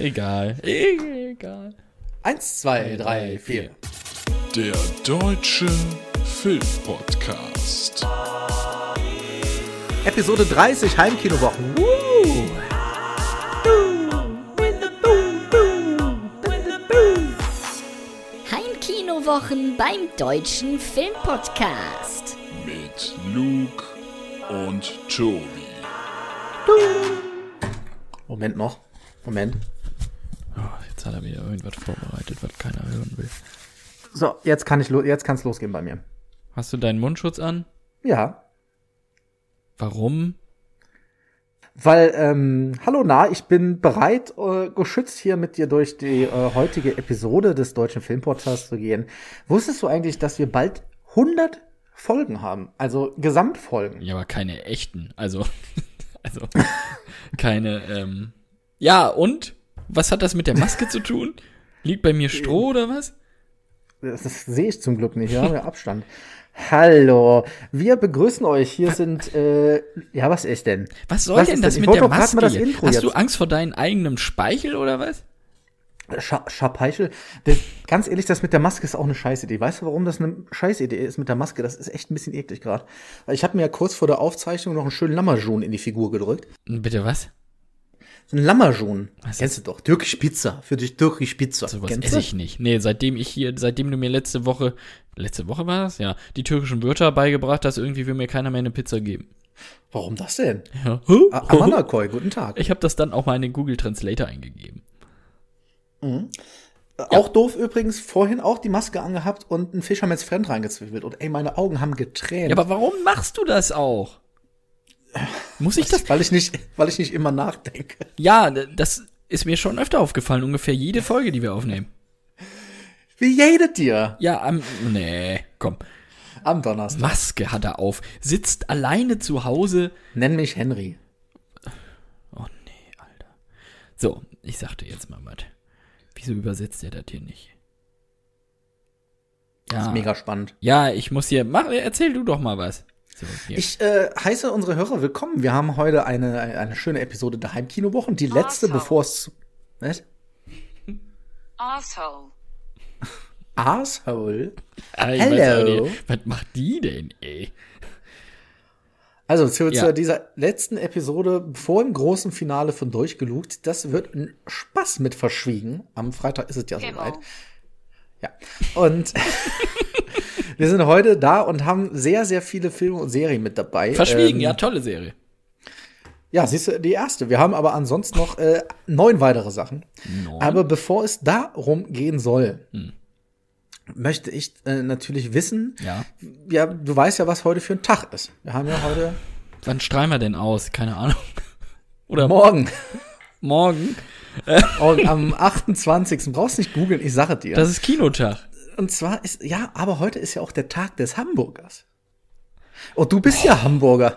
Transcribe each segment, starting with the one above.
Egal. 1, 2, 3, 4. Der Deutsche Filmpodcast. Episode 30, Heimkinowochen. Heimkinowochen beim Deutschen Filmpodcast. Mit Luke und Tobi. Moment. Oh, jetzt hat er wieder irgendwas vorbereitet, was keiner hören will. So, jetzt kann's losgehen bei mir. Hast du deinen Mundschutz an? Ja, Warum? weil, hallo ich bin bereit, geschützt hier mit dir durch die heutige Episode des Deutschen Filmpodcasts zu gehen. Wusstest du eigentlich, dass wir bald 100 Folgen haben? Also Gesamtfolgen. Ja, aber keine echten. Also keine, Ja, und? Was hat das mit der Maske zu tun? Liegt bei mir Stroh oder was? Das sehe ich zum Glück nicht, wir haben ja Abstand. Hallo, wir begrüßen euch. Hier sind, ja, was ist denn? Was soll Was denn ist das denn? Ich mit wollte der doch grad mal Maske? das Intro Hast jetzt. du Angst vor deinem eigenen Speichel oder was? Schapeichel. Ganz ehrlich, das mit der Maske ist auch eine Scheißidee. Weißt du, warum das eine Scheißidee ist mit der Maske? Das ist echt ein bisschen eklig gerade. Weil ich habe mir ja kurz vor der Aufzeichnung noch einen schönen Lammerjohn in die Figur gedrückt. Bitte was? So ein Lammerjohn. Was Kennst du doch. Türkisch Pizza. Für dich Türkisch Pizza. Sowas Kennst esse du? ich nicht. Nee, seitdem du mir letzte Woche war das? Ja, die türkischen Wörter beigebracht hast, irgendwie will mir keiner mehr eine Pizza geben. Warum das denn? Ja. Amanakoi, guten Tag. Ich habe das dann auch mal in den Google Translator eingegeben. Auch doof übrigens, vorhin auch die Maske angehabt und ein Fisherman's Friend reingezwiebelt. Und ey, meine Augen haben getränt. Ja, aber warum machst du das auch? Muss ich das? Weil ich nicht immer nachdenke. Ja, das ist mir schon öfter aufgefallen, ungefähr jede Folge, die wir aufnehmen. Wie jedet dir? Ja, nee, komm. Am Donnerstag. Maske hat er auf, sitzt alleine zu Hause. Nenn mich Henry. Oh nee, Alter. So, ich sagte jetzt mal was. Wieso übersetzt er das hier nicht? Ja. Das ist mega spannend. Ja, ich muss hier, erzähl du doch mal was. So, hier. Ich heiße unsere Hörer willkommen. Wir haben heute eine schöne Episode der Heimkinowochen. Die letzte, bevor es... Was? Asshole. Asshole? Ich weiß Hello. auch nicht, was macht die denn, ey? Also zu Ja. dieser letzten Episode vor dem großen Finale von Durchgelugt. Das wird ein Spaß mit verschwiegen. Am Freitag ist es ja Genau. soweit. Ja. Und wir sind heute da und haben sehr, sehr viele Filme und Serien mit dabei. Verschwiegen, ja, tolle Serie. Ja, siehst du, die erste. Wir haben aber ansonsten noch 9 weitere Sachen. 9? Aber bevor es darum gehen soll, möchte ich natürlich wissen, Ja. du weißt ja, was heute für ein Tag ist. Wir haben ja heute Wann strahlen wir denn aus? Keine Ahnung. Oder morgen. morgen. Und am 28. Brauchst nicht googeln, ich sage dir. Das ist Kinotag. Und zwar aber heute ist ja auch der Tag des Hamburgers. Und du bist ja Hamburger.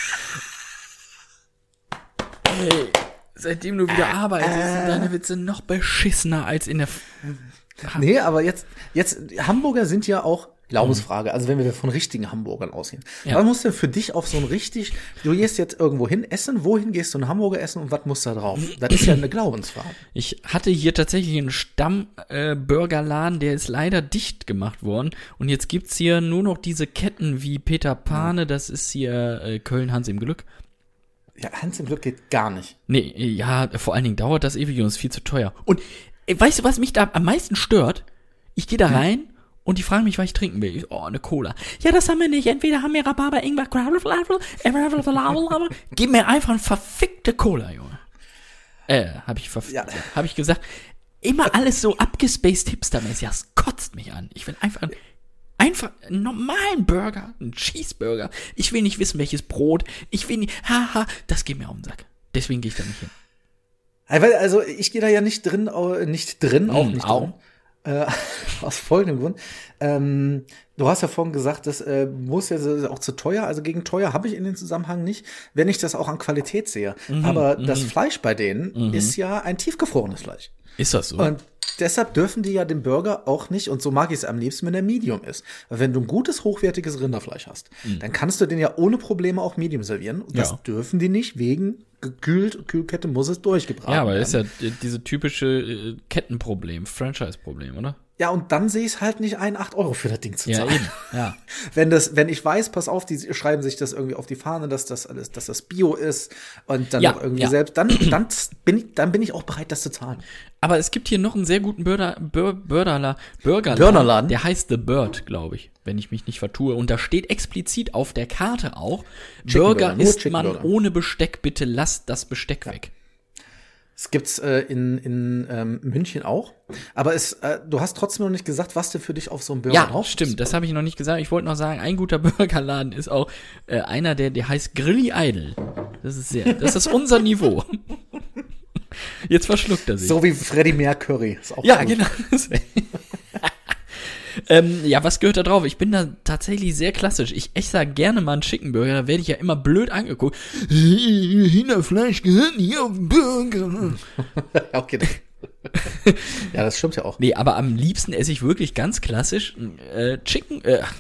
Ey, seitdem du wieder arbeitest, sind deine Witze noch beschissener als in der... Nee, aber jetzt Hamburger sind ja auch Glaubensfrage. Also wenn wir von richtigen Hamburgern ausgehen. Ja. Was muss denn für dich auf so ein du gehst jetzt irgendwo hin essen, wohin gehst du ein Hamburger essen und was muss da drauf? Das ist ja eine Glaubensfrage. Ich hatte hier tatsächlich einen Stamm-Burgerladen, der ist leider dicht gemacht worden. Und jetzt gibt's hier nur noch diese Ketten wie Peter Pane, das ist hier Köln Hans im Glück. Ja, Hans im Glück geht gar nicht. Nee, ja, vor allen Dingen dauert das ewig und ist viel zu teuer. Und weißt du, was mich da am meisten stört? Ich gehe da rein und die fragen mich, was ich trinken will. Ich, eine Cola. Ja, das haben wir nicht. Entweder haben wir Rhabarber, Ingwer, gib mir einfach eine verfickte Cola, Junge. Hab ich gesagt. Immer alles so abgespaced hipstermäßig. Das kotzt mich an. Ich will einfach einen normalen Burger, einen Cheeseburger. Ich will nicht wissen, welches Brot. Ich will nicht, das geht mir auf den Sack. Deswegen gehe ich da nicht hin. Also ich gehe da ja nicht drin. Aus folgendem Grund. Du hast ja vorhin gesagt, das muss ja auch zu teuer. Also gegen teuer habe ich in den Zusammenhang nicht, wenn ich das auch an Qualität sehe. Aber das Fleisch bei denen ist ja ein tiefgefrorenes Fleisch. Ist das so? Und deshalb dürfen die ja den Burger auch nicht, und so mag ich es am liebsten, wenn der Medium ist. Weil wenn du ein gutes, hochwertiges Rinderfleisch hast, dann kannst du den ja ohne Probleme auch Medium servieren. Und das dürfen die nicht, wegen Kühlkette muss es durchgebraten werden. Ja, aber das ist ja diese typische Kettenproblem, Franchise-Problem, oder? Ja, und dann sehe ich es halt nicht ein, 8 € für das Ding zu zahlen. Ja, eben. Ja. Wenn ich weiß, pass auf, die schreiben sich das irgendwie auf die Fahne, dass das Bio ist und dann noch irgendwie selbst, dann bin ich auch bereit, das zu zahlen. Aber es gibt hier noch einen sehr guten Burgerladen. Der heißt The Bird, glaube ich, wenn ich mich nicht vertue. Und da steht explizit auf der Karte auch, Burger isst man ohne Besteck, bitte lasst das Besteck weg. Es gibt's in München auch, aber du hast trotzdem noch nicht gesagt, was du für dich auf so einem Burger drauf Ja, stimmt, das habe ich noch nicht gesagt. Ich wollte noch sagen, ein guter Burgerladen ist auch einer, der heißt Grilli Idol. Das ist unser Niveau. Jetzt verschluckt er sich. So wie Freddie Mercury. Ist auch ja, gut. genau. Ja, was gehört da drauf? Ich bin da tatsächlich sehr klassisch. Ich sag gerne mal einen Chicken Burger, da werde ich ja immer blöd angeguckt. Hühnerfleisch gehört nicht auf den Burger. Okay. Ja, das stimmt ja auch. Nee, aber am liebsten esse ich wirklich ganz klassisch Chicken,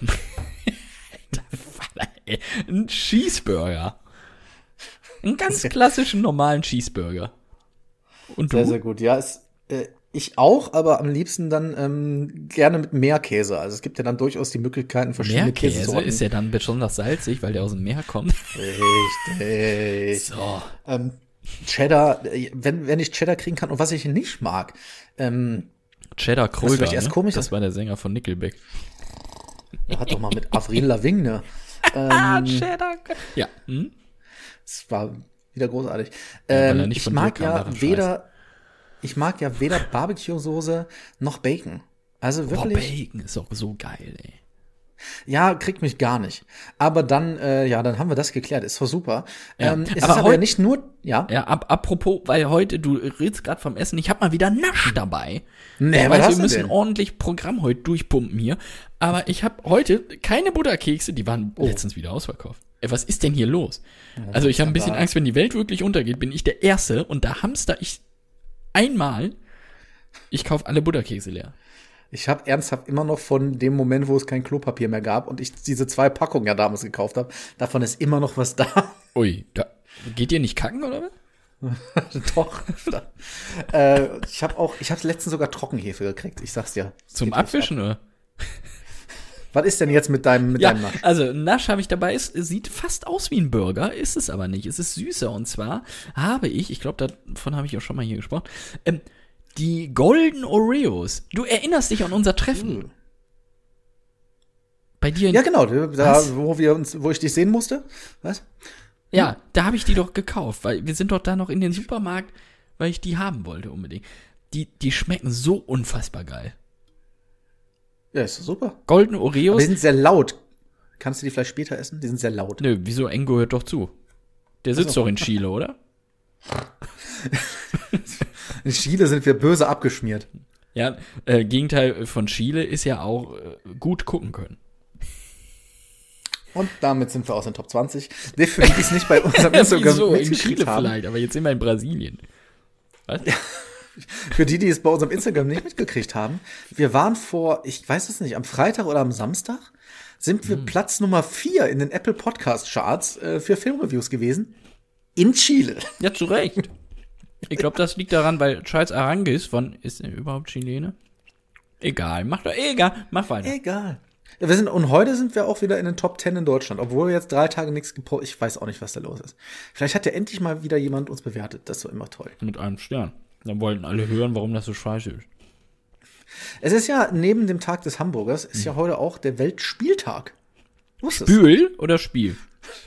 einen Cheeseburger. Einen ganz klassischen, normalen Cheeseburger. Und du? Sehr, sehr gut. Ja, ich auch, aber am liebsten dann gerne mit mehr Käse. Also es gibt ja dann durchaus die Möglichkeiten, verschiedene Käsesorten. Ist ja dann besonders salzig, weil der aus dem Meer kommt. Richtig. So. Cheddar, wenn ich Cheddar kriegen kann und was ich nicht mag. Cheddar Kröger, erst komisch, das war der Sänger von Nickelback. Er hat doch mal mit Avril Lavigne. Cheddar. Ja. Das war wieder großartig. weil er nicht Ich von mag dir kam, ja weder Barbecue-Soße noch Bacon. Also Boah, wirklich. Bacon ist auch so geil, ey. Ja, kriegt mich gar nicht. Aber dann haben wir das geklärt. Ist doch super. Ja. Es Aber ist aber ja nicht nur, ja. Ja, apropos, weil heute, du redest gerade vom Essen, ich habe mal wieder Nasch dabei. Nee, weil was hast wir du müssen denn? ordentlich Programm heute durchpumpen hier. Aber ich habe heute keine Butterkekse, die waren letztens wieder ausverkauft. Ey, was ist denn hier los? Also ich habe ein bisschen Angst, wenn die Welt wirklich untergeht, bin ich der Erste und da hamster ich einmal, ich kaufe alle Butterkekse leer. Ich habe ernsthaft immer noch von dem Moment, wo es kein Klopapier mehr gab und ich diese 2 Packungen ja damals gekauft habe, davon ist immer noch was da. Ui, geht ihr nicht kacken, oder was? Doch. Ich habe letztens sogar Trockenhefe gekriegt, ich sag's dir. Zum Abwischen, oder? Was ist denn jetzt mit deinem Nasch? Also Nasch habe ich dabei, es sieht fast aus wie ein Burger, ist es aber nicht. Es ist süßer und zwar habe ich glaube, davon habe ich auch schon mal hier gesprochen, die Golden Oreos. Du erinnerst dich an unser Treffen? Bei dir? Ja, genau, da, wo ich dich sehen musste. Was? Ja, da habe ich die doch gekauft, weil wir sind doch da noch in den Supermarkt, weil ich die haben wollte unbedingt. Die schmecken so unfassbar geil. Ja, ist doch super. Golden Oreos. Aber die sind sehr laut. Kannst du die vielleicht später essen? Die sind sehr laut. Nö, wieso? Engo hört doch zu. Der sitzt doch in Chile, oder? In Chile sind wir böse abgeschmiert. Ja, Gegenteil von Chile ist ja auch gut gucken können. Und damit sind wir aus den Top 20. Wir für die es nicht bei unserem Instagram Wieso? In mitgekriegt Chile haben. vielleicht, aber jetzt sind wir in Brasilien. Was? Für die es bei unserem Instagram nicht mitgekriegt haben, wir waren ich weiß es nicht, am Freitag oder am Samstag sind wir Platz Nummer 4 in den Apple Podcast Charts für Filmreviews gewesen. In Chile. Ja, zu Recht. Ich glaube, das liegt daran, weil Charles Arangis ist er überhaupt Chilene? Egal, mach weiter. Egal. Ja, und heute sind wir auch wieder in den Top 10 in Deutschland, obwohl wir jetzt 3 Tage nichts gepostet. Ich weiß auch nicht, was da los ist. Vielleicht hat ja endlich mal wieder jemand uns bewertet. Das ist so immer toll. Mit einem Stern. Dann wollten alle hören, warum das so scheiße ist. Es ist ja neben dem Tag des Hamburgers, ist ja heute auch der Weltspieltag. Spül oder Spiel?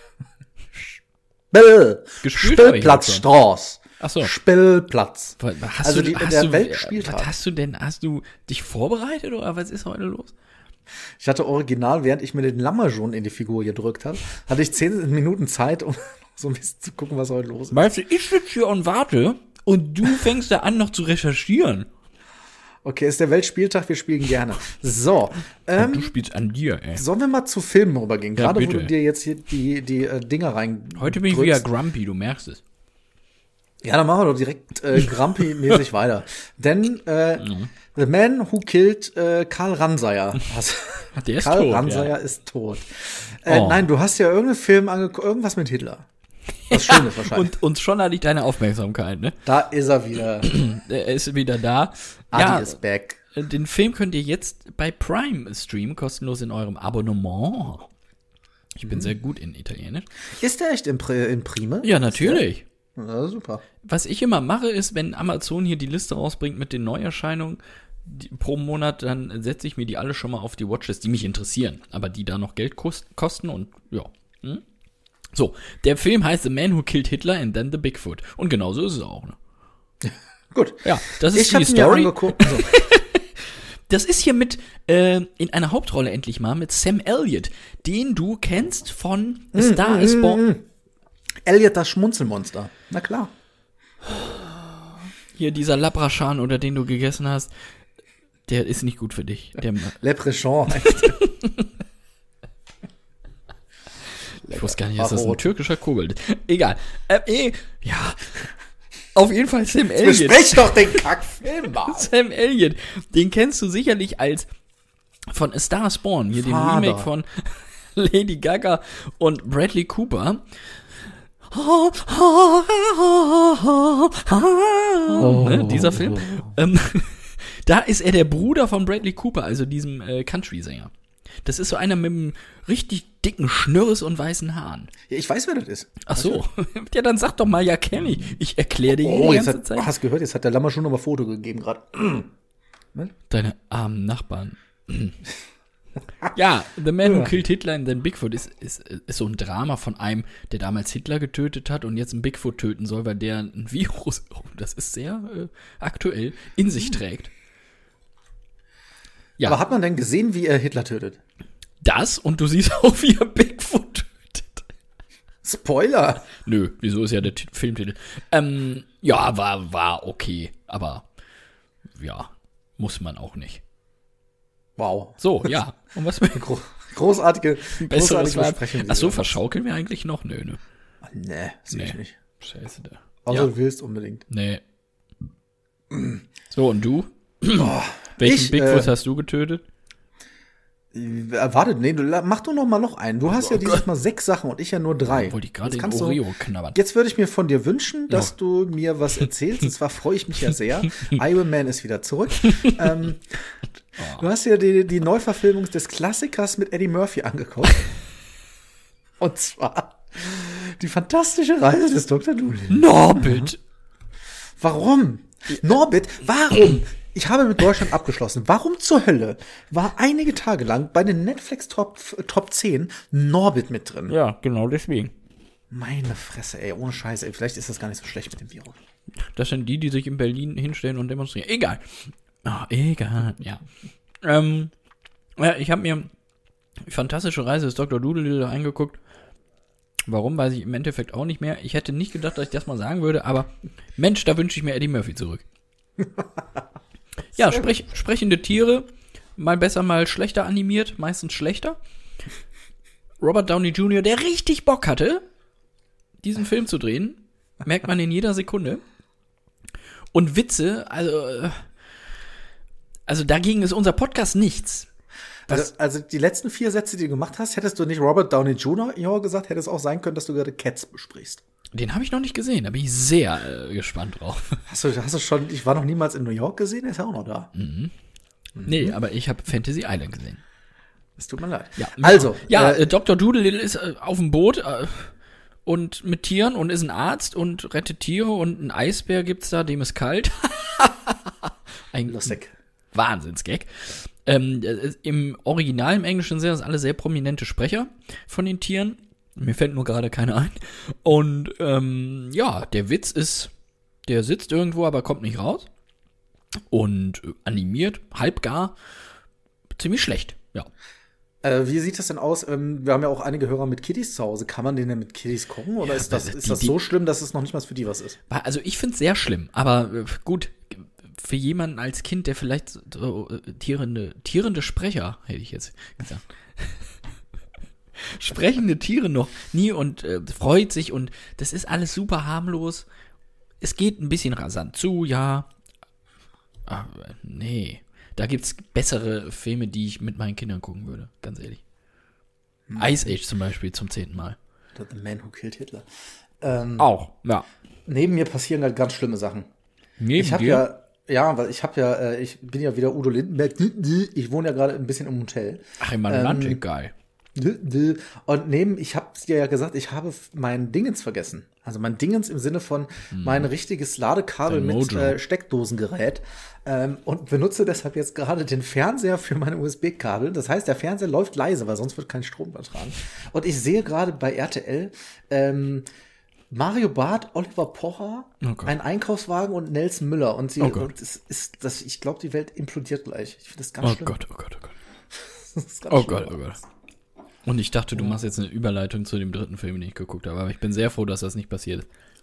Spielplatzstraße. Ach so. Spielplatz. Der Weltspieltag. Was hast du denn? Hast du dich vorbereitet oder was ist heute los? Ich hatte original, während ich mir den Lammerjon in die Figur gedrückt habe, hatte ich 10 Minuten Zeit, um so ein bisschen zu gucken, was heute los ist. Weißt du, ich sitze hier und warte und du fängst da an, noch zu recherchieren. Okay, ist der Weltspieltag, wir spielen gerne. So. Du spielst an dir, ey. Sollen wir mal zu Filmen rübergehen? Ja, Gerade bitte. wo du dir jetzt hier die Dinger rein. Heute bin ich wieder grumpy, du merkst es. Ja, dann machen wir doch direkt Grumpy-mäßig weiter. Denn The Man Who Killed Karl Ranseier. Der ist Karl tot, Ranseier ist tot. Nein, du hast ja irgendeinen Film angeguckt, irgendwas mit Hitler. Was Schönes wahrscheinlich. Und schon hatte ich deine Aufmerksamkeit, ne? Da ist er wieder. Er ist wieder da. Adi is back. Den Film könnt ihr jetzt bei Prime streamen, kostenlos in eurem Abonnement. Ich bin sehr gut in Italienisch. Ist der echt in Prime? Ja, natürlich. Ja, super. Was ich immer mache, ist, wenn Amazon hier die Liste rausbringt mit den Neuerscheinungen pro Monat, dann setze ich mir die alle schon mal auf die Watchlist, die mich interessieren, aber die da noch Geld kosten und ja. So, der Film heißt The Man Who Killed Hitler and Then the Bigfoot. Und genauso ist es auch, ne? Gut. Ja, das ist die Story. Das ist hier mit in einer Hauptrolle endlich mal mit Sam Elliott, den du kennst von A Star is Born. Elliot, das Schmunzelmonster. Na klar. Hier dieser Labraschan, oder den du gegessen hast, der ist nicht gut für dich. Der Leprechaun. Ich wusste gar nicht, dass das ein türkischer Kugel ist. Egal. Ja. Auf jeden Fall Sam Elliott. Besprech doch den Kackfilm mal. Sam Elliott, den kennst du sicherlich als von A Star is Born, hier dem Remake von Lady Gaga und Bradley Cooper. Ne, dieser Film. Da ist er der Bruder von Bradley Cooper, also diesem Country-Sänger. Das ist so einer mit einem richtig dicken Schnürres und weißen Haaren. Ja, ich weiß, wer das ist. Ach so. Ja, dann sag doch mal, ja, kenn ich. Ich erkläre dir die ganze Zeit. Hast gehört, jetzt hat der Lammer schon noch mal Foto gegeben gerade. Deine armen Nachbarn. Ja, The Man Who Killed Hitler and Then Bigfoot ist so ein Drama von einem, der damals Hitler getötet hat und jetzt einen Bigfoot töten soll, weil der ein Virus, das ist sehr aktuell, in sich trägt. Ja. Aber hat man denn gesehen, wie er Hitler tötet? Das, und du siehst auch, wie er Bigfoot tötet. Spoiler! Nö, wieso ist ja der Filmtitel? Ja, war okay, aber ja, muss man auch nicht. Wow. So, ja. Und was großartige Besprechung. Ach so, verschaukeln wir eigentlich noch? Nö, ne. Nee, sehe ich nicht. Scheiße, da. Außer du willst unbedingt. Nee. So, und du? Welchen Bigfoot hast du getötet? Warte, nee, mach du noch einen. Du hast ja dieses Mal 6 Sachen und ich ja nur 3. Wollte ich gerade den Oreo knabbern. Jetzt würde ich mir von dir wünschen, dass du mir was erzählst. Und zwar freue ich mich ja sehr. Iron Man ist wieder zurück. Du hast ja die Neuverfilmung des Klassikers mit Eddie Murphy angeguckt. Und zwar die fantastische Reise des Dr. Dolittle. Norbit! Warum? Norbit, warum? Ich habe mit Deutschland abgeschlossen. Warum zur Hölle war einige Tage lang bei den Netflix Top 10 Norbit mit drin? Ja, genau deswegen. Meine Fresse, ey, ohne Scheiße, ey. Vielleicht ist das gar nicht so schlecht mit dem Virus. Das sind die sich in Berlin hinstellen und demonstrieren. Egal. Egal, ja. Ja, ich habe mir die fantastische Reise des Dr. Dolittle angeguckt. Warum, weiß ich im Endeffekt auch nicht mehr. Ich hätte nicht gedacht, dass ich das mal sagen würde, aber Mensch, da wünsche ich mir Eddie Murphy zurück. Ja, sprechende Tiere, mal besser, mal schlechter animiert, meistens schlechter. Robert Downey Jr., der richtig Bock hatte, diesen Film zu drehen, merkt man in jeder Sekunde. Und Witze, also dagegen ist unser Podcast nichts. Also die letzten 4 Sätze, die du gemacht hast, hättest du nicht Robert Downey Jr. gesagt, hätte es auch sein können, dass du gerade Cats besprichst. Den habe ich noch nicht gesehen, da bin ich sehr gespannt drauf. Hast du schon, ich war noch niemals in New York gesehen, er ist ja auch noch da. Nee, aber ich habe Fantasy Island gesehen. Es tut mir leid. Ja, also. Dr. Dolittle ist auf dem Boot und mit Tieren und ist ein Arzt und rettet Tiere und ein Eisbär gibt's da, dem ist kalt. Ein Lustig. Wahnsinnsgag. Im Original, im Englischen sind das alle sehr prominente Sprecher von den Tieren. Mir fällt nur gerade keiner ein. Und ja, der Witz ist, der sitzt irgendwo, aber kommt nicht raus. Und animiert, halbgar, ziemlich schlecht, ja. Wie sieht das denn aus? Wir haben ja auch einige Hörer mit Kiddies zu Hause. Kann man denen denn mit Kiddies kochen? Oder ist das so schlimm, dass es noch nicht mal für die was ist? Also ich find's sehr schlimm. Aber gut, für jemanden als Kind, der vielleicht so tierende Sprecher, hätte ich jetzt gesagt. Sprechende Tiere noch nie und freut sich und das ist alles super harmlos. es geht ein bisschen rasant zu, ja. Aber nee, da gibt's bessere Filme, die ich mit meinen Kindern gucken würde, ganz ehrlich. Ice Age zum Beispiel zum 10. Mal. The Man Who Killed Hitler. Auch, ja. Neben mir passieren halt ganz schlimme Sachen. Neben Ich habe dir? weil ich bin ja wieder Udo Lindenberg. Ich wohne ja gerade ein bisschen im Hotel. Ach, im Atlantic, geil. Und ich habe es dir ja gesagt, ich habe mein Dingens vergessen. Also mein Dingens im Sinne von mein richtiges Ladekabel Dein mit Mojo. Steckdosengerät. Und benutze deshalb jetzt gerade den Fernseher für meine USB-Kabel. Das heißt, der Fernseher läuft leise, weil sonst wird kein Strom übertragen. Und ich sehe gerade bei RTL Mario Barth, Oliver Pocher, Oh Gott. ein Einkaufswagen und Nelson Müller. Und Oh Gott. ich glaube, die Welt implodiert gleich. Ich finde das ganz Oh schlimm. Gott, oh Gott, oh Gott. Das ist ganz Oh schlimm. Gott, oh Gott. Und ich dachte, du machst jetzt eine Überleitung zu dem 3. Film, den ich geguckt habe. Aber ich bin sehr froh, dass das nicht passiert ist.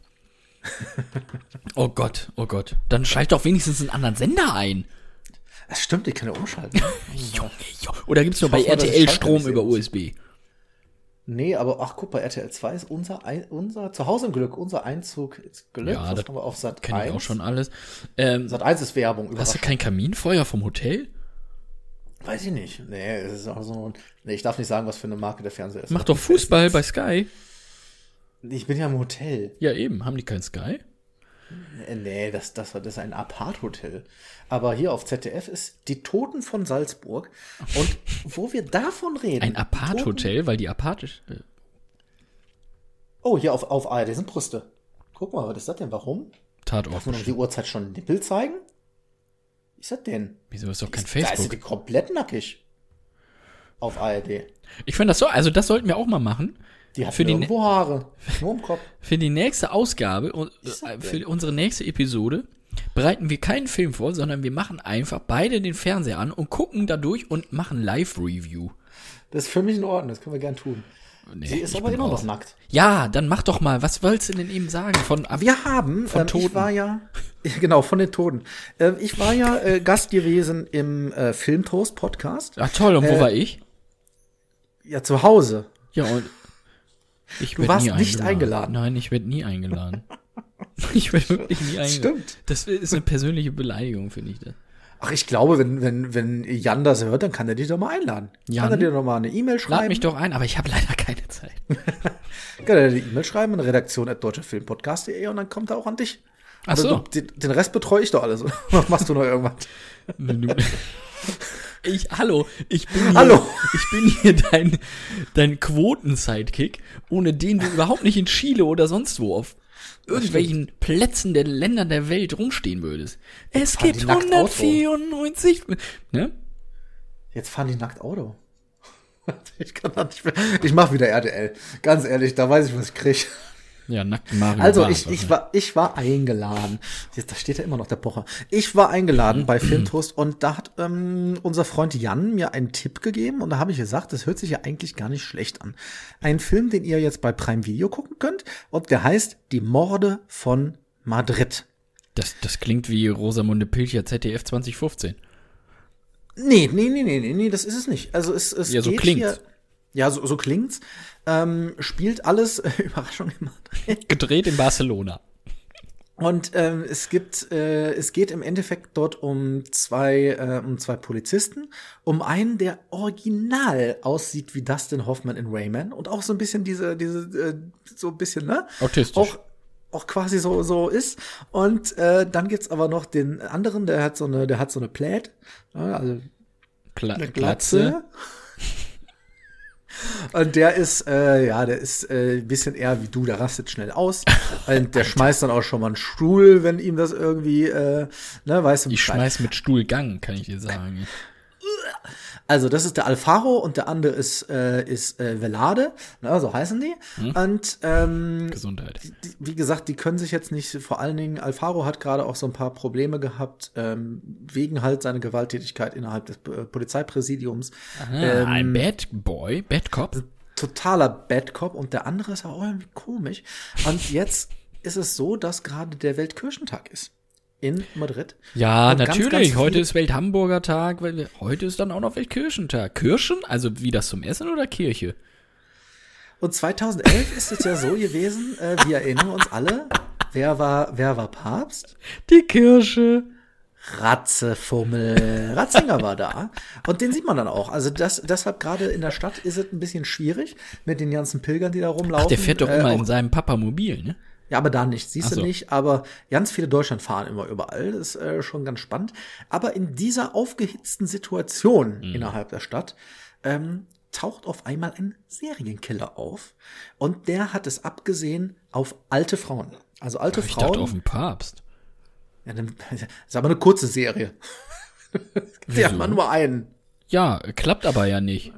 Oh Gott, oh Gott. Dann schalt doch wenigstens einen anderen Sender ein. Das stimmt, ich kann ja umschalten. Junge. Oder gibt's nur bei hoffe mal, dass ich RTL Schalter Strom nicht über sehen muss. USB? Nee, aber ach guck, bei RTL 2 ist unser Zuhause im Glück, unser Einzug ist Glück. Ja, Was das haben wir auf Sat Kenn 1? ich auch schon alles. Sat 1 ist Werbung. Hast du Überraschung. kein Kaminfeuer vom Hotel? Weiß ich nicht. Nee, es ist auch so. Nee, ich darf nicht sagen, was für eine Marke der Fernseher ist. Mach doch Fußball bei Sky. Ich bin ja im Hotel. Ja, eben. Haben die kein Sky? Nee, das ist ein Apart-Hotel. Aber hier auf ZDF ist Die Toten von Salzburg. Und wo wir davon reden. Ein die Apart-Hotel, weil die apathisch. Toten- Oh, hier auf ARD sind Brüste. Guck mal, was ist das denn? Warum? Tatort. Darf man um die Uhrzeit schon Nippel zeigen? Wie ist das denn? Wieso ist doch kein Da ist sie Facebook? komplett nackig. Auf ARD. Ich finde das so, also das sollten wir auch mal machen. Die hat Für die irgendwo Haare. Nur im Kopf. Für die nächste Ausgabe, ist das denn? für unsere nächste Episode, bereiten wir keinen Film vor, sondern wir machen einfach beide den Fernseher an und gucken da durch und machen Live-Review. Das ist für mich in Ordnung, das können wir gern tun. Nee, Sie ist ich aber bin immer raus. noch nackt. Ja, dann mach doch mal, was wolltest du denn eben sagen? Wir haben, Von Toten. ich war ja, genau, von den Toten. Ich war ja Gast gewesen im Filmtoast-Podcast. Ach toll, und wo war ich? Ja, zu Hause. Ja, und ich Du werd warst nie nicht eingeladen. Nein, ich werde nie eingeladen. Ich werde wirklich nie eingeladen. Stimmt. Das ist eine persönliche Beleidigung, finde ich das. Ach, ich glaube, wenn Jan das hört, dann kann er dich doch mal einladen. Jan? Kann er dir doch mal eine E-Mail Lad schreiben? mich doch ein, aber ich habe leider keine Zeit. Kann er dir eine E-Mail schreiben an redaktion@deutscherfilmpodcast.de und dann kommt er auch an dich. Ach so. Den Rest betreue ich doch alles. Oder machst du noch irgendwas? Hallo, ich bin hier dein Quoten-Sidekick, ohne den du überhaupt nicht in Chile oder sonst wo auf irgendwelchen Plätzen der Länder der Welt rumstehen würdest. Es fahren gibt die nackt Auto. 194. Ne? Jetzt fahren die nackt Auto. Ich kann das nicht mehr. Ich mach wieder RTL. Ganz ehrlich, da weiß ich, was ich krieg. Ja, nackten Mario. Also, Barth, ich war eingeladen. Jetzt, da steht ja immer noch der Pocher. Ich war eingeladen bei Filmtoast und da hat unser Freund Jan mir einen Tipp gegeben und da habe ich gesagt, das hört sich ja eigentlich gar nicht schlecht an. Ein Film, den ihr jetzt bei Prime Video gucken könnt und der heißt Die Morde von Madrid. Das klingt wie Rosamunde Pilcher ZDF 2015. Nee, das ist es nicht. Also es Ja, so geht klingt's. hier. Ja, so klingt's. Spielt alles, Überraschung in Madrid. Gedreht in Barcelona. Und es geht im Endeffekt dort um zwei Polizisten, um einen, der original aussieht wie Dustin Hoffman in Rayman und auch so ein bisschen so ein bisschen, ne? Autistisch. Auch quasi so ist. Und dann gibt's aber noch den anderen, der hat so eine Plaid, also eine Glatze. Und der ist ein bisschen eher wie du, der rastet schnell aus. Und der schmeißt dann auch schon mal einen Stuhl, wenn ihm das irgendwie, weißt du. Ich schmeiß mit Stuhlgang, kann ich dir sagen. Also das ist der Alfaro und der andere ist Velade, so heißen die. Und Gesundheit. wie gesagt, die können sich jetzt nicht, vor allen Dingen Alfaro hat gerade auch so ein paar Probleme gehabt, wegen halt seiner Gewalttätigkeit innerhalb des Polizeipräsidiums. Ein Bad Boy, Bad Cop. Totaler Bad Cop und der andere ist auch irgendwie komisch. Und jetzt ist es so, dass gerade der Weltkirchentag ist. In Madrid. Ja, Und natürlich. ganz Heute viel- ist Welthamburger Tag, weil heute ist dann auch noch Weltkirchentag. Kirchen? Also wie das zum Essen oder Kirche? Und 2011 ist es ja so gewesen, wir erinnern uns alle, wer war Papst? Die Kirsche. Ratzefummel. Ratzinger war da. Und den sieht man dann auch. Also deshalb gerade in der Stadt ist es ein bisschen schwierig mit den ganzen Pilgern, die da rumlaufen. Ach, der fährt doch immer in seinem Papamobil, ne? Ja, aber da nicht, siehst Ach so. du nicht. Aber ganz viele Deutschland fahren immer überall. Das ist schon ganz spannend. Aber in dieser aufgehitzten Situation innerhalb der Stadt taucht auf einmal ein Serienkiller auf. Und der hat es abgesehen auf alte Frauen. Also alte Ich Frauen. dachte auf den Papst. Ja, das ist aber eine kurze Serie. Es gibt ja immer nur einen. Ja, klappt aber ja nicht.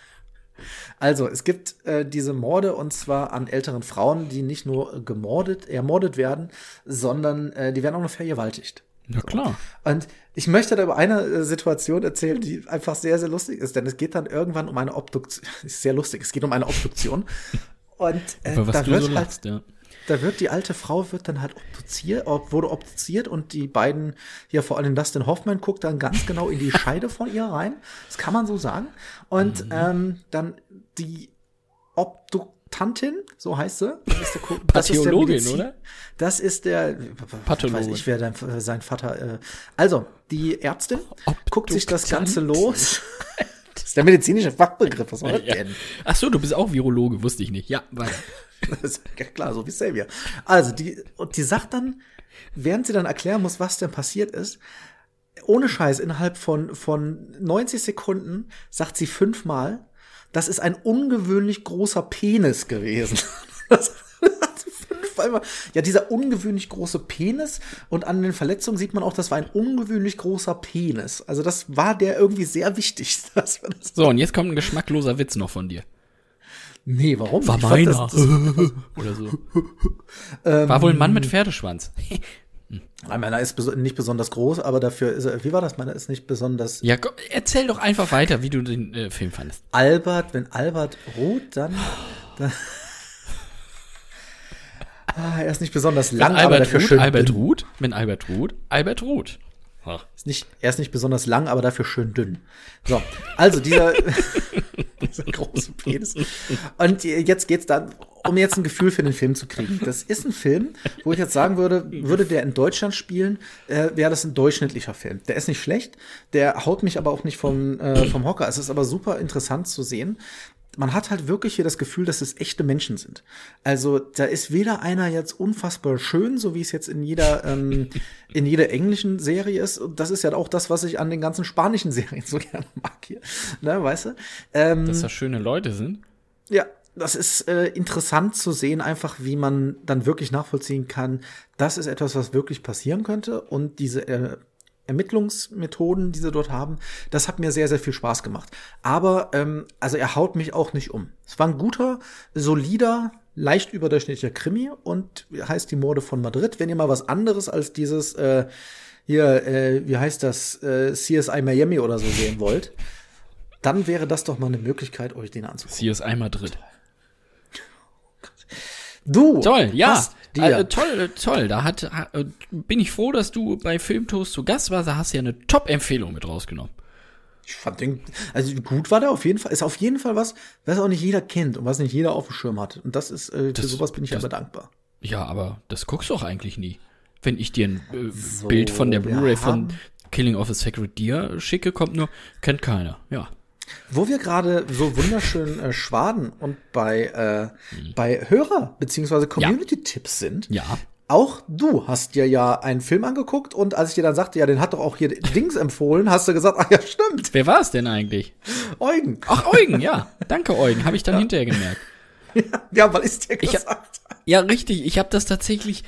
Also, es gibt diese Morde und zwar an älteren Frauen, die nicht nur ermordet werden, sondern die werden auch noch vergewaltigt. Na klar. Und ich möchte da über eine Situation erzählen, die einfach sehr, sehr lustig ist, denn es geht dann irgendwann um eine Obduktion. Ist sehr lustig, es geht um eine Obduktion. Und Aber was da du wird so halt lachst, ja. Da wird die alte Frau wird dann halt wurde obduziert und die beiden, hier vor allem Dustin Hoffman, guckt dann ganz genau in die Scheide von ihr rein. Das kann man so sagen. Und dann die Obduktantin, so heißt sie. Pathologin, oder? Das ist der Pathologin. Weiß ich, wer sein Vater. Also, die Ärztin guckt sich das Ganze los. Das ist der medizinische Fachbegriff, was soll das denn? Ach so, du bist auch Virologe, wusste ich nicht. Ja, weiter. Das ist ja klar, so wie Xavier. Also, die sagt dann, während sie dann erklären muss, was denn passiert ist, ohne Scheiß, innerhalb von 90 Sekunden sagt sie 5-mal, das ist ein ungewöhnlich großer Penis gewesen. Das hat sie 5-mal. Ja, dieser ungewöhnlich große Penis und an den Verletzungen sieht man auch, das war ein ungewöhnlich großer Penis. Also das war der irgendwie sehr wichtig. So, und jetzt kommt ein geschmackloser Witz noch von dir. Nee, warum? War Ich fand meiner. Oder so. War wohl ein Mann mit Pferdeschwanz. Meiner ist nicht besonders groß, aber dafür ist er, wie war das? Meiner ist nicht besonders. Ja, komm, erzähl doch einfach weiter, wie du den Film fandest. Wenn Albert ruht, dann er ist nicht besonders lang, aber dafür schön dünn. Wenn Albert ruht. Er ist nicht besonders lang, aber dafür schön dünn. So, also dieser große Penis. Und jetzt geht's dann, um jetzt ein Gefühl für den Film zu kriegen. Das ist ein Film, wo ich jetzt sagen würde der in Deutschland spielen, wäre das ein durchschnittlicher Film. Der ist nicht schlecht, der haut mich aber auch nicht vom Hocker. Es ist aber super interessant zu sehen. Man hat halt wirklich hier das Gefühl, dass es echte Menschen sind. Also da ist weder einer jetzt unfassbar schön, so wie es jetzt in jeder englischen Serie ist. Und das ist ja auch das, was ich an den ganzen spanischen Serien so gerne mag hier. Ne, weißt du? Dass das schöne Leute sind. Ja, das ist interessant zu sehen, einfach wie man dann wirklich nachvollziehen kann, das ist etwas, was wirklich passieren könnte. Und diese Ermittlungsmethoden, die sie dort haben, das hat mir sehr, sehr viel Spaß gemacht. Aber also er haut mich auch nicht um. Es war ein guter, solider, leicht überdurchschnittlicher Krimi und heißt Die Morde von Madrid. Wenn ihr mal was anderes als dieses wie heißt das, CSI Miami oder so sehen wollt, dann wäre das doch mal eine Möglichkeit, euch den anzugucken. CSI Madrid. Du! Toll, ja. Toll. Toll. Da bin ich froh, dass du bei Filmtoast zu Gast warst. Da hast du ja eine Top-Empfehlung mit rausgenommen. Ich fand den, also gut war der auf jeden Fall. Ist auf jeden Fall was auch nicht jeder kennt und was nicht jeder auf dem Schirm hat. Und das ist, für sowas bin ich aber dankbar. Ja, aber das guckst du auch eigentlich nie. Wenn ich dir ein Bild von der Blu-ray von Killing of a Sacred Deer schicke, kommt nur, kennt keiner. Ja. Wo wir gerade so wunderschön schwaden und bei Hörer- bzw. Community-Tipps sind. Ja. Auch du hast dir ja einen Film angeguckt und als ich dir dann sagte, ja, den hat doch auch hier Dings empfohlen, hast du gesagt, ach ja, stimmt. Wer war es denn eigentlich? Eugen. Ach, Eugen, ja. Danke, Eugen. Habe ich dann hinterher gemerkt. Ja, weil ich dir gesagt. Ja, richtig. Ich habe das tatsächlich,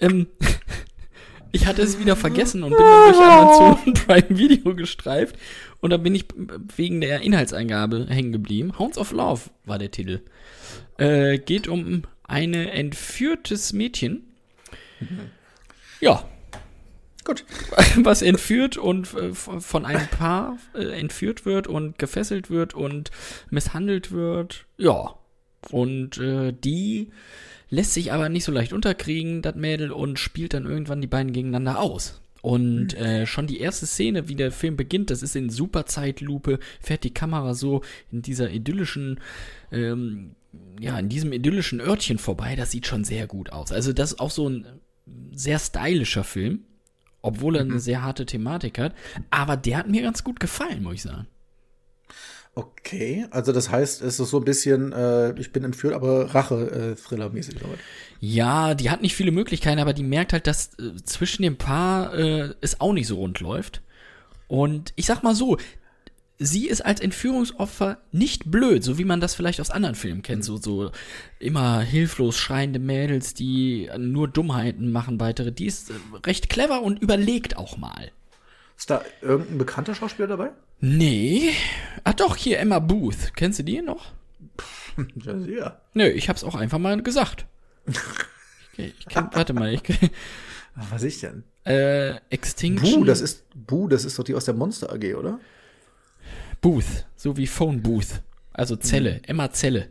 ich hatte es wieder vergessen und bin dann durch Amazon Prime Video gestreift und dann bin ich wegen der Inhaltseingabe hängen geblieben. Hounds of Love war der Titel. Geht um ein entführtes Mädchen. Ja. Gut. Was entführt und von einem Paar entführt wird und gefesselt wird und misshandelt wird. Ja. Und die lässt sich aber nicht so leicht unterkriegen, das Mädel, und spielt dann irgendwann die beiden gegeneinander aus. Und schon die erste Szene, wie der Film beginnt, das ist in super Zeitlupe, fährt die Kamera so in dieser idyllischen, in diesem idyllischen Örtchen vorbei, das sieht schon sehr gut aus. Also das ist auch so ein sehr stylischer Film, obwohl er eine sehr harte Thematik hat. Aber der hat mir ganz gut gefallen, muss ich sagen. Okay, also das heißt, es ist so ein bisschen, ich bin entführt, aber Rache-Thriller-mäßig. Ja, die hat nicht viele Möglichkeiten, aber die merkt halt, dass zwischen dem Paar es auch nicht so rund läuft. Und ich sag mal so, sie ist als Entführungsopfer nicht blöd, so wie man das vielleicht aus anderen Filmen kennt. So immer hilflos schreiende Mädels, die nur Dummheiten machen, weitere. Die ist recht clever und überlegt auch mal. Ist da irgendein bekannter Schauspieler dabei? Nee. Ach doch, hier Emma Booth. Kennst du die noch? Ja. Nö, ich hab's auch einfach mal gesagt. Warte mal. Was ich denn? Extinction. Boo, das ist doch die aus der Monster AG, oder? Booth, so wie Phone Booth. Also Zelle, Emma Zelle.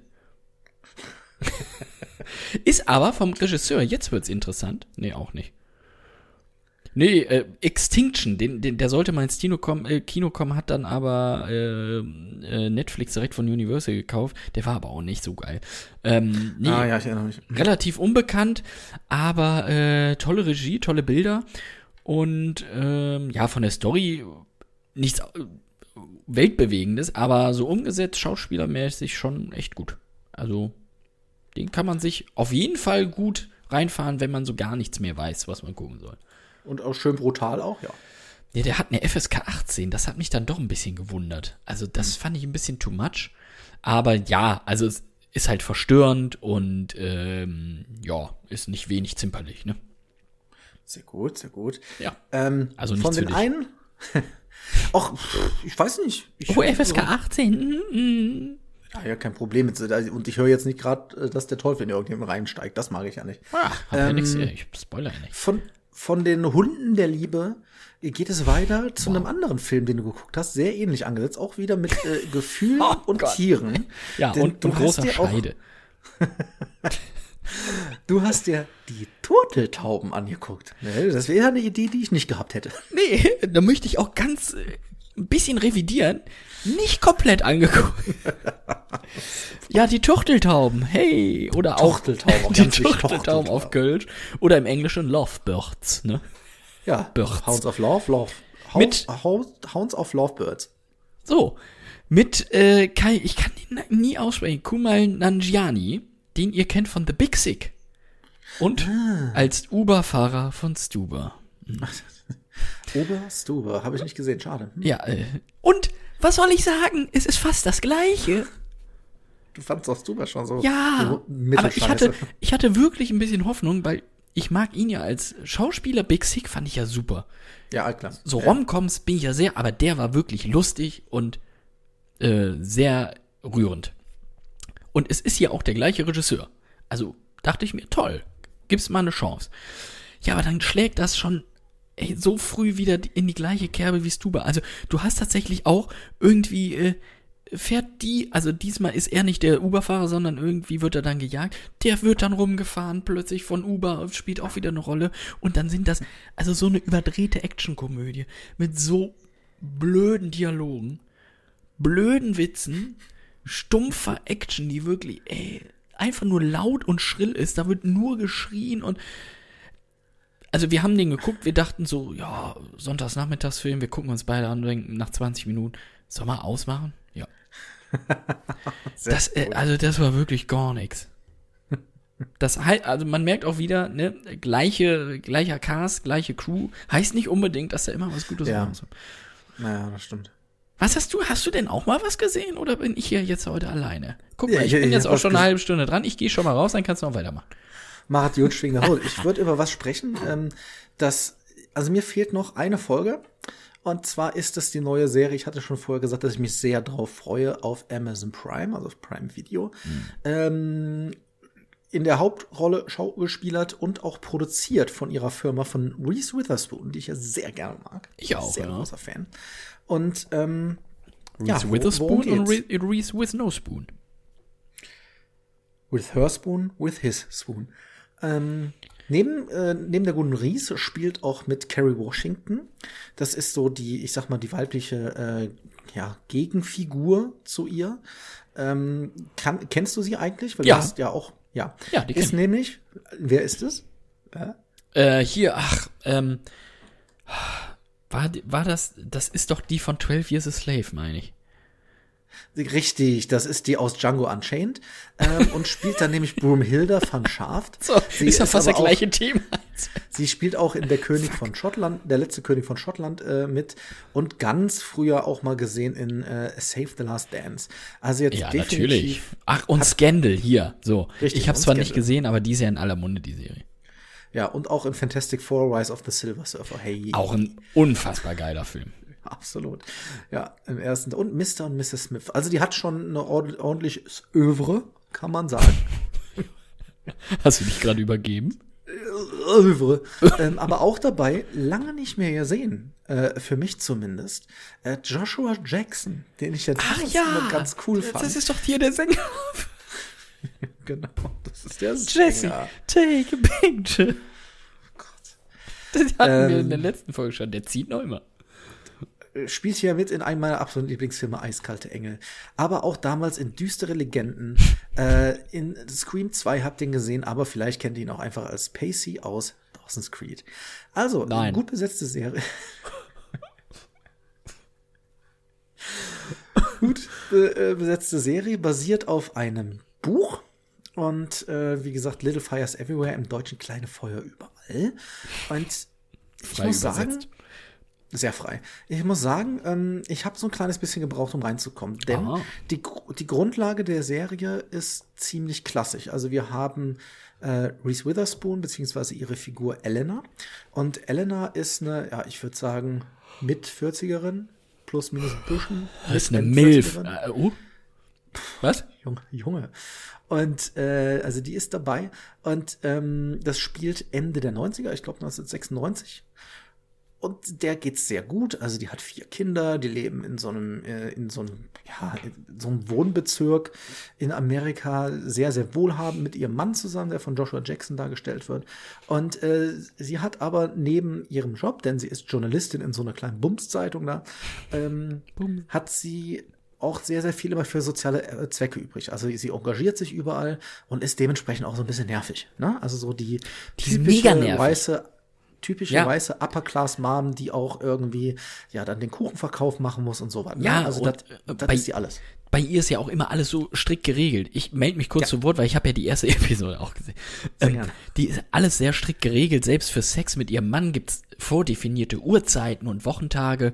Ist aber vom Regisseur, jetzt wird's interessant. Nee, auch nicht. Nee, Extinction, der sollte mal ins Kino kommen, hat dann aber Netflix direkt von Universal gekauft. Der war aber auch nicht so geil. Nee, ja, ich erinnere mich. Relativ unbekannt, aber tolle Regie, tolle Bilder und ja, von der Story nichts Weltbewegendes, aber so umgesetzt, schauspielermäßig schon echt gut. Also, den kann man sich auf jeden Fall gut reinfahren, wenn man so gar nichts mehr weiß, was man gucken soll. Und auch schön brutal auch, ja. Ja, der hat eine FSK 18, das hat mich dann doch ein bisschen gewundert. Also, das fand ich ein bisschen too much. Aber ja, also es ist halt verstörend und ja, ist nicht wenig zimperlich, ne? Sehr gut, sehr gut. Ja, also von nichts den für dich. einen. Ach, ich weiß nicht. FSK 18. Ja, kein Problem. Und ich höre jetzt nicht gerade, dass der Teufel in irgendjemanden reinsteigt. Das mag ich ja nicht. Ach, hab ja nix, ich spoiler ja nicht. Von den Hunden der Liebe geht es weiter zu einem anderen Film, den du geguckt hast. Sehr ähnlich angesetzt. Auch wieder mit Gefühlen und Gott. Tieren. Ja, Denn und großer Scheide. Du hast dir die Turteltauben angeguckt. Das wäre eine Idee, die ich nicht gehabt hätte. Nee, da möchte ich auch ganz ein bisschen revidieren. Nicht komplett angeguckt. Ja, die Turteltauben, hey. Oder auch Turteltauben, die ganz wichtig, Turteltauben auf Kölsch. Oder im Englischen Lovebirds, ne? Ja, Birds. Hounds of Love. Hounds of Lovebirds. So, mit, ich kann ihn nie aussprechen, Kumail Nanjiani, den ihr kennt von The Big Sick. Und als Uber-Fahrer von Stuber. Stuber, habe ich nicht gesehen, schade. Ja, und was soll ich sagen? Es ist fast das Gleiche. Du fandst auch Stuber schon so. Ja, so aber ich hatte wirklich ein bisschen Hoffnung, weil ich mag ihn ja als Schauspieler. Big Sick fand ich ja super. Ja, klar. So Rom-Coms bin ich ja sehr, aber der war wirklich lustig und sehr rührend. Und es ist ja auch der gleiche Regisseur. Also dachte ich mir, toll, gib's mal eine Chance. Ja, aber dann schlägt das schon so früh wieder in die gleiche Kerbe wie Stuber. Also du hast tatsächlich auch irgendwie also diesmal ist er nicht der Uber-Fahrer, sondern irgendwie wird er dann gejagt. Der wird dann rumgefahren, plötzlich von Uber, spielt auch wieder eine Rolle. Und dann sind das also so eine überdrehte Actionkomödie mit so blöden Dialogen, blöden Witzen, stumpfer Action, die wirklich einfach nur laut und schrill ist. Da wird nur geschrien und also wir haben den geguckt, wir dachten so, ja, Sonntagsnachmittagsfilm, wir gucken uns beide an und denken nach 20 Minuten, soll man ausmachen? Ja. Also das war wirklich gar nichts. Also man merkt auch wieder, ne, gleicher Cast, gleiche Crew, heißt nicht unbedingt, dass da immer was Gutes rauskommt. Naja, das stimmt. Was hast du denn auch mal was gesehen oder bin ich hier jetzt heute alleine? Guck mal, ich bin jetzt auch schon eine halbe Stunde dran, ich gehe schon mal raus, dann kannst du noch weitermachen. Macht gut, schwing nach Hause. Ich würde über was sprechen, also mir fehlt noch eine Folge. Und zwar ist es die neue Serie, ich hatte schon vorher gesagt, dass ich mich sehr drauf freue, auf Amazon Prime, also auf Prime Video. In der Hauptrolle schaugespielert und auch produziert von ihrer Firma, von Reese Witherspoon, die ich ja sehr gerne mag. Ich auch, sehr ja. großer Fan. Und Reese Witherspoon und Reese with no spoon. With her spoon, with his spoon. Neben der guten Reese spielt auch mit Kerry Washington. Das ist so die, ich sag mal, die weibliche Gegenfigur zu ihr. Kennst du sie eigentlich? Weil ja. du hast ja auch, ja. Ja, die ist nämlich, wer ist es? War das ist doch die von 12 Years a Slave, meine ich. Richtig, das ist die aus Django Unchained und spielt dann nämlich Broomhilda van Schaft. So, ist ja fast der gleiche Thema. Sie spielt auch in Der König von Schottland, der letzte König von Schottland mit und ganz früher auch mal gesehen in Save the Last Dance. Also jetzt Ja, definitiv. natürlich. Ach, und Scandal hier. So. Richtig, Ich habe es und zwar nicht Scandal. gesehen, aber die ist ja in aller Munde, die Serie. Ja, und auch in Fantastic Four, Rise of the Silver Surfer. Hey. Auch ein unfassbar geiler Film. Absolut. Ja, im ersten. Und Mr. und Mrs. Smith. Also die hat schon eine ordentliches Övre, kann man sagen. Hast du dich gerade übergeben? Övre. Aber auch dabei, lange nicht mehr gesehen, für mich zumindest, Joshua Jackson, den ich ja damals immer ganz cool fand. Das ist doch hier der Sänger. Genau, das ist der Jesse, Sänger. take a picture. Oh Gott. Das hatten wir in der letzten Folge schon. Der zieht noch immer. Spielt hier mit in einem meiner absoluten Lieblingsfilme, Eiskalte Engel. Aber auch damals in Düstere Legenden. In Scream 2 habt ihr ihn gesehen, aber vielleicht kennt ihr ihn auch einfach als Pacey aus Dawson's Creed. Also, Nein. gut besetzte Serie. Gut besetzte Serie, basiert auf einem Buch. Und wie gesagt, Little Fires Everywhere, im Deutschen Kleine Feuer überall. Und ich Frei muss übersetzt. sagen, sehr frei. Ich muss sagen, ich habe so ein kleines bisschen gebraucht, um reinzukommen. Denn die Grundlage der Serie ist ziemlich klassisch. Also wir haben Reese Witherspoon, beziehungsweise ihre Figur Elena. Und Elena ist eine, ja, ich würde sagen, Mit-40erin, plus minus ein bisschen. Das ist eine Mit-40erin. Milf. Was? Junge. Und also die ist dabei. Und das spielt Ende der 90er, ich glaube 1996. Und der geht's sehr gut. Also die hat 4 Kinder, die leben in so einem Wohnbezirk in Amerika, sehr, sehr wohlhabend mit ihrem Mann zusammen, der von Joshua Jackson dargestellt wird. Und sie hat aber neben ihrem Job, denn sie ist Journalistin in so einer kleinen Bums-Zeitung da, hat sie auch sehr, sehr viel immer für soziale Zwecke übrig. Also sie engagiert sich überall und ist dementsprechend auch so ein bisschen nervig. Ne? Also so die ist mega nervig. weiße Upper-Class-Mom, die auch irgendwie ja dann den Kuchenverkauf machen muss und so weiter. Ja, also und, das ist die alles. Bei ihr ist ja auch immer alles so strikt geregelt. Ich melde mich kurz zu Wort, weil ich habe ja die erste Episode auch gesehen. Gerne. Die ist alles sehr strikt geregelt. Selbst für Sex mit ihrem Mann gibt's vordefinierte Uhrzeiten und Wochentage.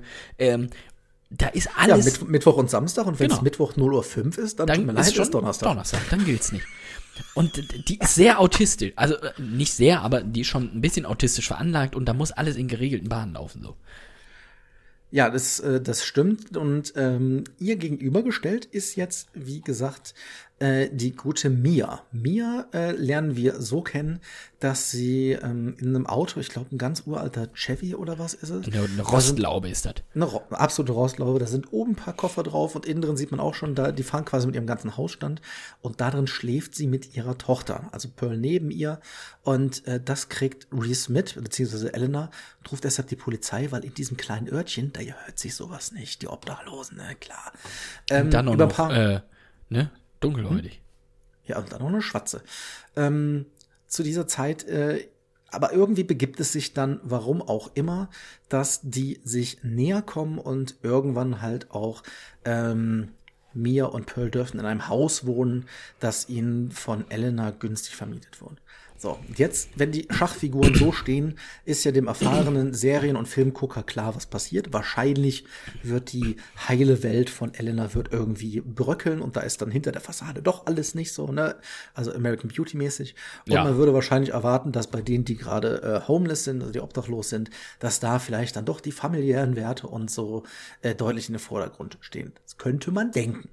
Da ist alles. Ja, Mittwoch und Samstag, und wenn es Genau. Mittwoch 0:05 Uhr ist, dann tut mir leid, ist Donnerstag. Dann gilt's nicht. Und die ist sehr autistisch. Also nicht sehr, aber die ist schon ein bisschen autistisch veranlagt und da muss alles in geregelten Bahnen laufen so. Ja, das stimmt. Und ihr gegenübergestellt ist jetzt, wie gesagt, die gute Mia. Mia lernen wir so kennen, dass sie in einem Auto, ich glaube ein ganz uralter Chevy oder was ist es? Eine Rostlaube ist das. Eine absolute Rostlaube. Da sind oben ein paar Koffer drauf und innen drin sieht man auch schon, die fahren quasi mit ihrem ganzen Hausstand. Und da drin schläft sie mit ihrer Tochter, also Pearl neben ihr. Und das kriegt Reese mit, beziehungsweise Elena, und ruft deshalb die Polizei, weil in diesem kleinen Örtchen, da hört sich sowas nicht, die Obdachlosen, ne, klar. Und dann noch, dunkelhäutig. Ja, und dann noch eine Schwarze. Zu dieser Zeit, aber irgendwie begibt es sich dann, warum auch immer, dass die sich näher kommen und irgendwann halt auch Mia und Pearl dürfen in einem Haus wohnen, das ihnen von Elena günstig vermietet wurde. So, jetzt, wenn die Schachfiguren so stehen, ist ja dem erfahrenen Serien- und Filmgucker klar, was passiert. Wahrscheinlich wird die heile Welt von Elena wird irgendwie bröckeln und da ist dann hinter der Fassade doch alles nicht so, ne? Also American Beauty mäßig. Und man würde wahrscheinlich erwarten, dass bei denen, die gerade homeless sind, also die obdachlos sind, dass da vielleicht dann doch die familiären Werte und so deutlich in den Vordergrund stehen. Das könnte man denken.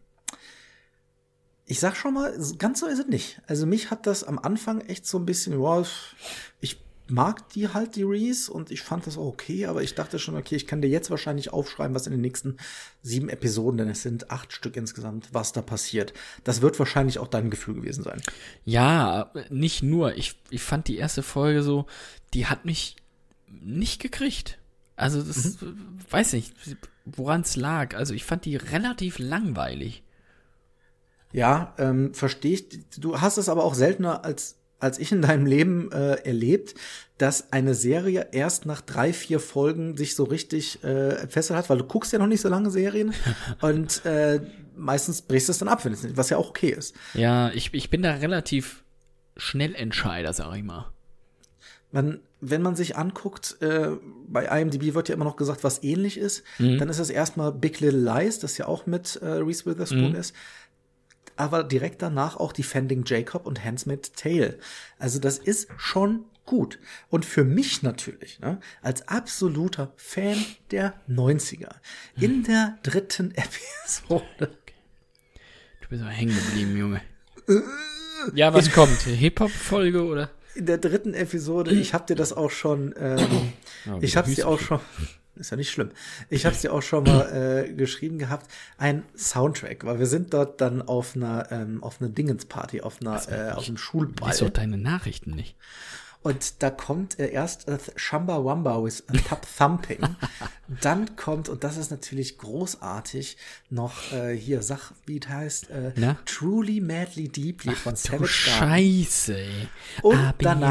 Ich sag schon mal, ganz so ist es nicht. Also mich hat das am Anfang echt so ein bisschen, ich mag die Reese und ich fand das auch okay, aber ich dachte schon, okay, ich kann dir jetzt wahrscheinlich aufschreiben, was in den nächsten 7 Episoden, denn es sind 8 Stück insgesamt, was da passiert. Das wird wahrscheinlich auch dein Gefühl gewesen sein. Ja, nicht nur. Ich fand die erste Folge so, die hat mich nicht gekriegt. Also das, weiß nicht, woran es lag. Also ich fand die relativ langweilig. Ja, verstehe ich. Du hast es aber auch seltener als als ich in deinem Leben erlebt, dass eine Serie erst nach 3, 4 Folgen sich so richtig fesselt hat, weil du guckst ja noch nicht so lange Serien und meistens brichst du es dann ab, was ja auch okay ist. Ja, ich bin da relativ Schnellentscheider, sag ich mal. Wenn man sich anguckt, bei IMDb wird ja immer noch gesagt, was ähnlich ist, dann ist es erstmal Big Little Lies, das ja auch mit Reese Witherspoon ist, aber direkt danach auch Defending Jacob und Handmaid's Tale. Also das ist schon gut. Und für mich natürlich, ne, als absoluter Fan der 90er, in der 3. Episode. Du bist aber hängen geblieben, Junge. Ja, was kommt? Hip-Hop-Folge, oder? In der 3. Episode, ich hab dir das auch schon, ich hab's dir auch schon, ist ja nicht schlimm, ich hab's dir auch schon mal geschrieben gehabt, ein Soundtrack, weil wir sind dort dann auf einer Dingensparty, auf einem Schulball. Lies doch deine Nachrichten nicht. Und da kommt erst Shamba Wamba with Tap Thumping. Dann kommt, und das ist natürlich großartig, noch hier, wie es heißt, Truly Madly Deeply von Savage Garden. Scheiße, ey. Und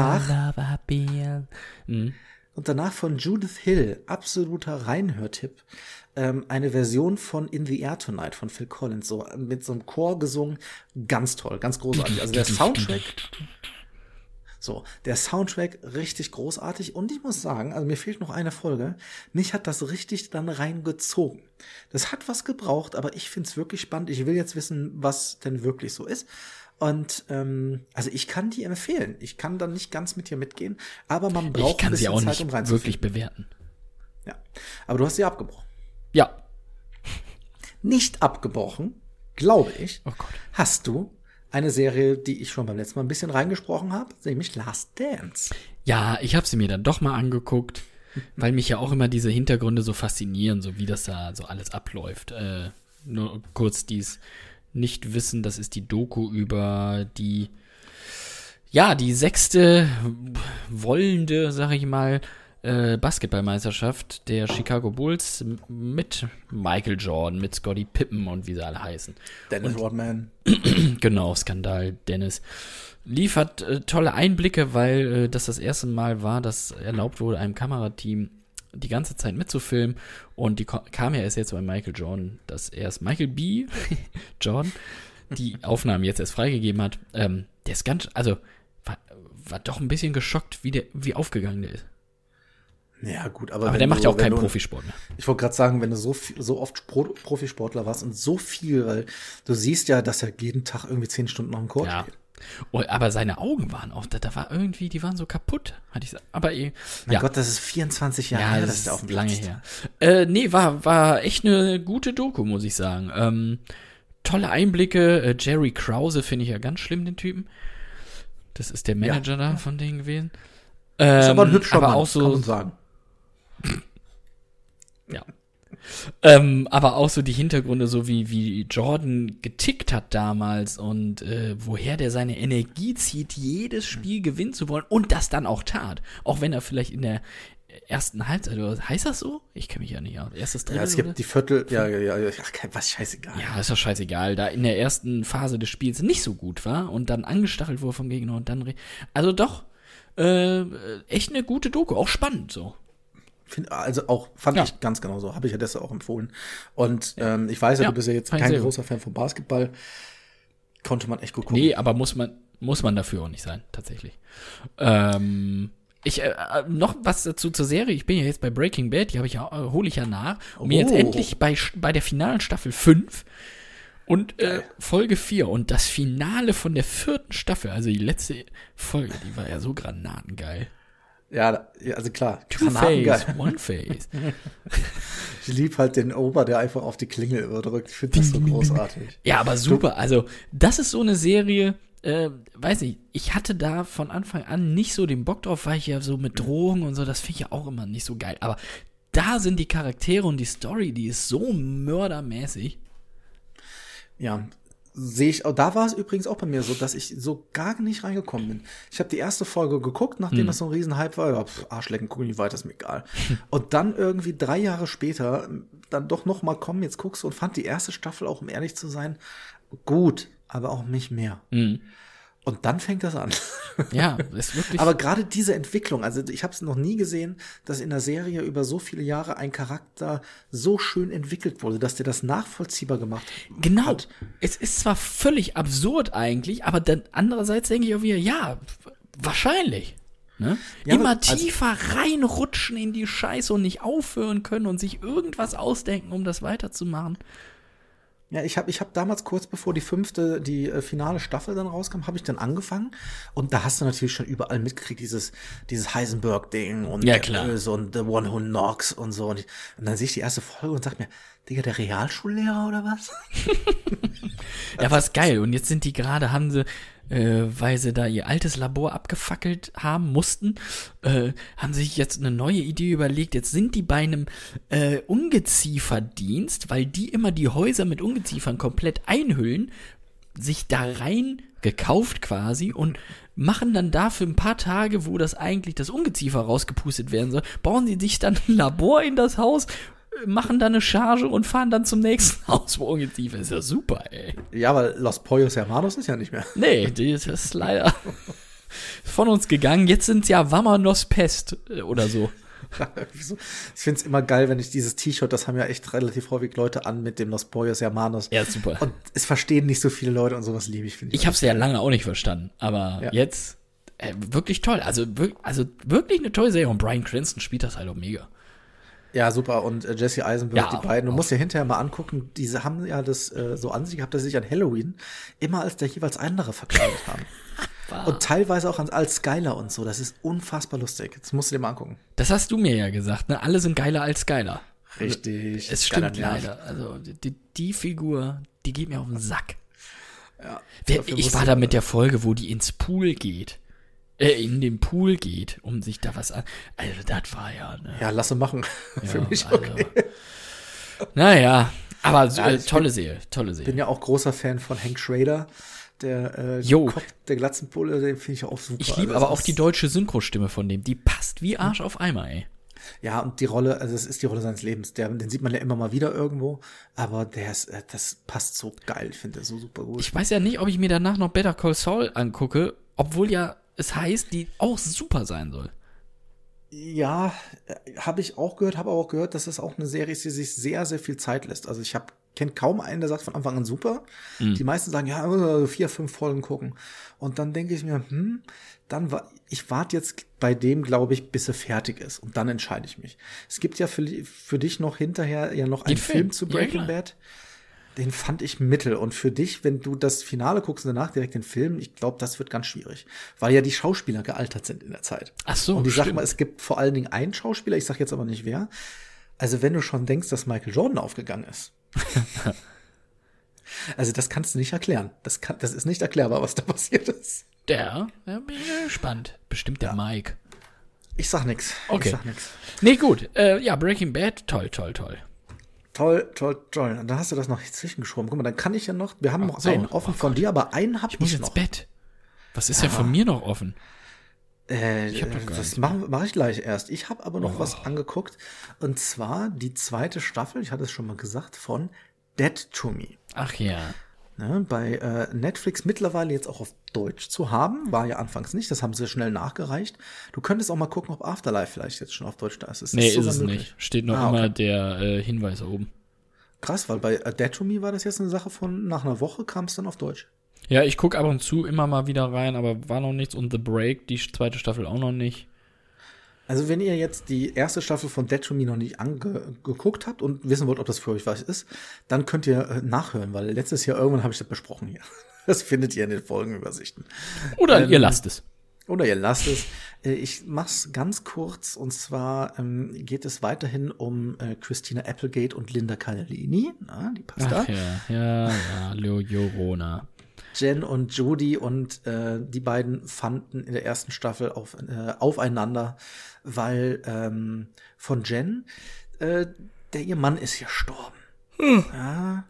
danach von Judith Hill, absoluter Reinhörtipp, eine Version von In the Air Tonight von Phil Collins, so mit so einem Chor gesungen, ganz toll, ganz großartig. Also der Soundtrack richtig großartig, und ich muss sagen, also mir fehlt noch eine Folge, mich hat das richtig dann reingezogen. Das hat was gebraucht, aber ich find's wirklich spannend. Ich will jetzt wissen, was denn wirklich so ist. Und also ich kann die empfehlen. Ich kann dann nicht ganz mit dir mitgehen, aber man braucht ein bisschen Zeit, um reinzufinden. Ich kann sie auch nicht wirklich bewerten. Ja, aber du hast sie abgebrochen. Ja. Nicht abgebrochen, glaube ich, oh Gott, hast du eine Serie, die ich schon beim letzten Mal ein bisschen reingesprochen habe, nämlich Last Dance. Ja, ich habe sie mir dann doch mal angeguckt, weil mich ja auch immer diese Hintergründe so faszinieren, so wie das da so alles abläuft. Nur kurz dies nicht wissen, das ist die Doku über die 6. wollende, sag ich mal, Basketballmeisterschaft der Chicago Bulls mit Michael Jordan, mit Scottie Pippen und wie sie alle heißen. Dennis Rodman. Genau, Skandal Dennis. Liefert tolle Einblicke, weil das erste Mal war, dass erlaubt wurde, einem Kamerateam die ganze Zeit mitzufilmen. Und die kam ja erst jetzt bei Michael Jordan, dass erst Michael B. Jordan die Aufnahmen jetzt erst freigegeben hat. Der ist ganz, also war doch ein bisschen geschockt, wie aufgegangen der ist. Ja, gut, aber der macht ja auch keinen Profisport mehr. Ich wollte gerade sagen, wenn du so oft Profisportler warst und so viel, weil du siehst ja, dass er jeden Tag irgendwie 10 Stunden auf dem Court steht. Oh, aber seine Augen waren auch, da war irgendwie, die waren so kaputt, hatte ich gesagt. Aber mein Gott, das ist 24 Jahre her, dass der auf dem lange her. Nee, war echt eine gute Doku, muss ich sagen. Tolle Einblicke. Jerry Krause finde ich ja ganz schlimm, den Typen. Das ist der Manager da von denen gewesen. Ist aber ein hübscher Mann, auch so, kann man sagen. Ja. Aber auch so die Hintergründe, so wie Jordan getickt hat damals und woher der seine Energie zieht, jedes Spiel gewinnen zu wollen und das dann auch tat. Auch wenn er vielleicht in der ersten Halbzeit, heißt das so? Ich kenne mich ja nicht aus. Erstes Drittel. Ja, es gibt die Viertel, was scheißegal. Ja, ist doch scheißegal. Da in der ersten Phase des Spiels nicht so gut war und dann angestachelt wurde vom Gegner und dann, also doch, echt eine gute Doku, auch spannend so. Fand ich ganz genau so. Habe ich ja deshalb auch empfohlen. Und ich weiß ja, du bist ja jetzt kein großer Fan von Basketball. Konnte man echt gut gucken. Nee, aber muss man dafür auch nicht sein, tatsächlich. Noch was dazu zur Serie. Ich bin ja jetzt bei Breaking Bad, die hole ich ja nach. Und mir jetzt endlich bei der finalen Staffel 5 und Folge 4 und das Finale von der 4. Staffel, also die letzte Folge, die war ja so granatengeil. Ja, also klar. Two-Face, One-Face. Ich liebe halt den Ober, der einfach auf die Klingel drückt. Ich finde das so großartig. Ja, aber super. Also, das ist so eine Serie, weiß nicht, ich hatte da von Anfang an nicht so den Bock drauf, weil ich ja so mit Drogen und so, das finde ich ja auch immer nicht so geil. Aber da sind die Charaktere und die Story, die ist so mördermäßig. Ja, sehe ich, da war es übrigens auch bei mir so, dass ich so gar nicht reingekommen bin. Ich habe die erste Folge geguckt, nachdem das so ein Riesenhype war. Ja, Arschlecken, guck nicht weiter, ist mir egal. Und dann irgendwie 3 Jahre später dann doch noch mal kommen, jetzt guckst du, und fand die erste Staffel auch, um ehrlich zu sein, gut, aber auch nicht mehr. Und dann fängt das an. Ja, ist wirklich. Aber gerade diese Entwicklung, also ich habe es noch nie gesehen, dass in der Serie über so viele Jahre ein Charakter so schön entwickelt wurde, dass der das nachvollziehbar gemacht genau. hat. Es ist zwar völlig absurd eigentlich, aber dann andererseits denke ich auch wieder, ja, wahrscheinlich. Ne? Ja, Immer aber, also, tiefer reinrutschen in die Scheiße und nicht aufhören können und sich irgendwas ausdenken, um das weiterzumachen. Ja, ich hab damals kurz bevor die finale Staffel dann rauskam, habe ich dann angefangen und da hast du natürlich schon überall mitgekriegt, dieses Heisenberg-Ding und Ja, der klar. Böse und The One Who Knocks und so. Und dann sehe ich die erste Folge und sag mir, Digga, der Realschullehrer oder was? Ja, war's geil. Und jetzt sind die gerade, haben sie, weil sie da ihr altes Labor abgefackelt haben mussten, haben sich jetzt eine neue Idee überlegt. Jetzt sind die bei einem Ungezieferdienst, weil die immer die Häuser mit Ungeziefern komplett einhüllen, sich da rein gekauft quasi und machen dann da für ein paar Tage, wo das eigentlich das Ungeziefer rausgepustet werden soll, bauen sie sich dann ein Labor in das Haus, machen dann eine Charge und fahren dann zum nächsten Haus, wo Ungeziefer ist. Ja super, ey. Ja, weil Los Pollos Hermanos ist ja nicht mehr. Nee, das ist leider von uns gegangen. Jetzt sind's ja Vamonos Pest oder so. Ich finde es immer geil, wenn ich dieses T-Shirt, das haben ja echt relativ häufig Leute an mit dem Los Pollos Hermanos. Ja, super. Und es verstehen nicht so viele Leute und sowas liebe ich, finde ich. Ich hab's ja lange auch nicht verstanden, aber Ja. jetzt wirklich toll. Also wirklich eine tolle Serie und Bryan Cranston spielt das halt auch mega. Ja, super. Und Jesse Eisenberg, Ja, die beiden. Du auch. musst ja hinterher mal angucken, diese haben ja das so an sich gehabt, dass sie sich an Halloween immer als der jeweils andere verkleidet haben. Und teilweise auch als Skyler und so. Das ist unfassbar lustig. Das musst du dir mal angucken. Das hast du mir ja gesagt, ne? Alle sind geiler als Skyler. Richtig. Es Geiler stimmt Nerv. leider. Also die Figur, die geht mir auf den Sack. Ja. Ich Dafür musst war du- da mit der Folge, wo die ins Pool geht. In den Pool geht, um sich da was an. Also, das war ja, ne? Ja, lasse machen. Für Ja, mich also, okay. Naja, aber Ja, ich tolle Serie, tolle Ich bin Serie. ja auch großer Fan von Hank Schrader. Der Jo. Kopf, der Glatzenpulle, den finde ich auch super. Ich liebe Also aber das auch die ist- deutsche Synchrostimme von dem. Die passt wie Arsch auf Eimer, ey. Ja, und die Rolle, also es ist die Rolle seines Lebens. Den sieht man ja immer mal wieder irgendwo, aber das passt so geil. Ich finde das so super gut. Ich weiß ja nicht, ob ich mir danach noch Better Call Saul angucke, obwohl ja es heißt, die auch super sein soll. Ja, habe ich auch gehört, habe aber auch gehört, dass es auch eine Serie ist, die sich sehr, sehr viel Zeit lässt. Also ich kenne kaum einen, der sagt von Anfang an super. Die meisten sagen, ja, 4, 5 Folgen gucken. Und dann denke ich mir, ich warte jetzt bei dem, glaube ich, bis er fertig ist. Und dann entscheide ich mich. Es gibt ja für dich noch hinterher ja noch einen Den Film Film, zu ja, Breaking klar. Bad. Den fand ich mittel. Und für dich, wenn du das Finale guckst und danach direkt den Film, ich glaube, das wird ganz schwierig. Weil ja die Schauspieler gealtert sind in der Zeit. Ach so, Und ich sag stimmt. mal, es gibt vor allen Dingen einen Schauspieler, ich sag jetzt aber nicht wer. Also wenn du schon denkst, dass Michael Jordan aufgegangen ist. Also das kannst du nicht erklären. Das ist nicht erklärbar, was da passiert ist. Ja, bin ich gespannt. Bestimmt der Mike. Ich sag nix. Okay. Ich sag nix. Nee, gut. Ja, Breaking Bad, toll. Toll. Und dann hast du das noch zwischengeschoben. Guck mal, dann kann ich ja noch, wir haben noch so. einen offen von dir, aber einen hab Ich muss ich ins noch. Bett. Was ist denn von mir noch offen? Ich hab doch gar Das nichts mach ich gleich erst. Ich habe aber noch Oh. was angeguckt. Und zwar die zweite Staffel, ich hatte es schon mal gesagt, von Dead to Me. Ach ja. Ne, bei Netflix mittlerweile jetzt auch auf Deutsch zu haben. War ja anfangs nicht, das haben sie schnell nachgereicht. Du könntest auch mal gucken, ob Afterlife vielleicht jetzt schon auf Deutsch da ist. Nee, ist sogar es möglich. nicht. Steht noch Ah, immer okay. der Hinweis oben. Krass, weil bei Dead to Me war das jetzt eine Sache von nach einer Woche kam es dann auf Deutsch. Ja, ich gucke ab und zu immer mal wieder rein, aber war noch nichts. Und The Break, die zweite Staffel auch noch nicht. Also wenn ihr jetzt die erste Staffel von Dead to Me noch nicht angeguckt habt und wissen wollt, ob das für euch was ist, dann könnt ihr nachhören, weil letztes Jahr irgendwann habe ich das besprochen hier. Das findet ihr in den Folgenübersichten. Oder ihr lasst es. Oder ihr lasst es. Ich mach's ganz kurz. Und zwar geht es weiterhin um Christina Applegate und Linda Cardellini. Na, die passt da. Ach ja, Leo Jorona. Jen und Judy und die beiden fanden in der ersten Staffel aufeinander, weil von Jen, ihr Mann ist gestorben. Ja,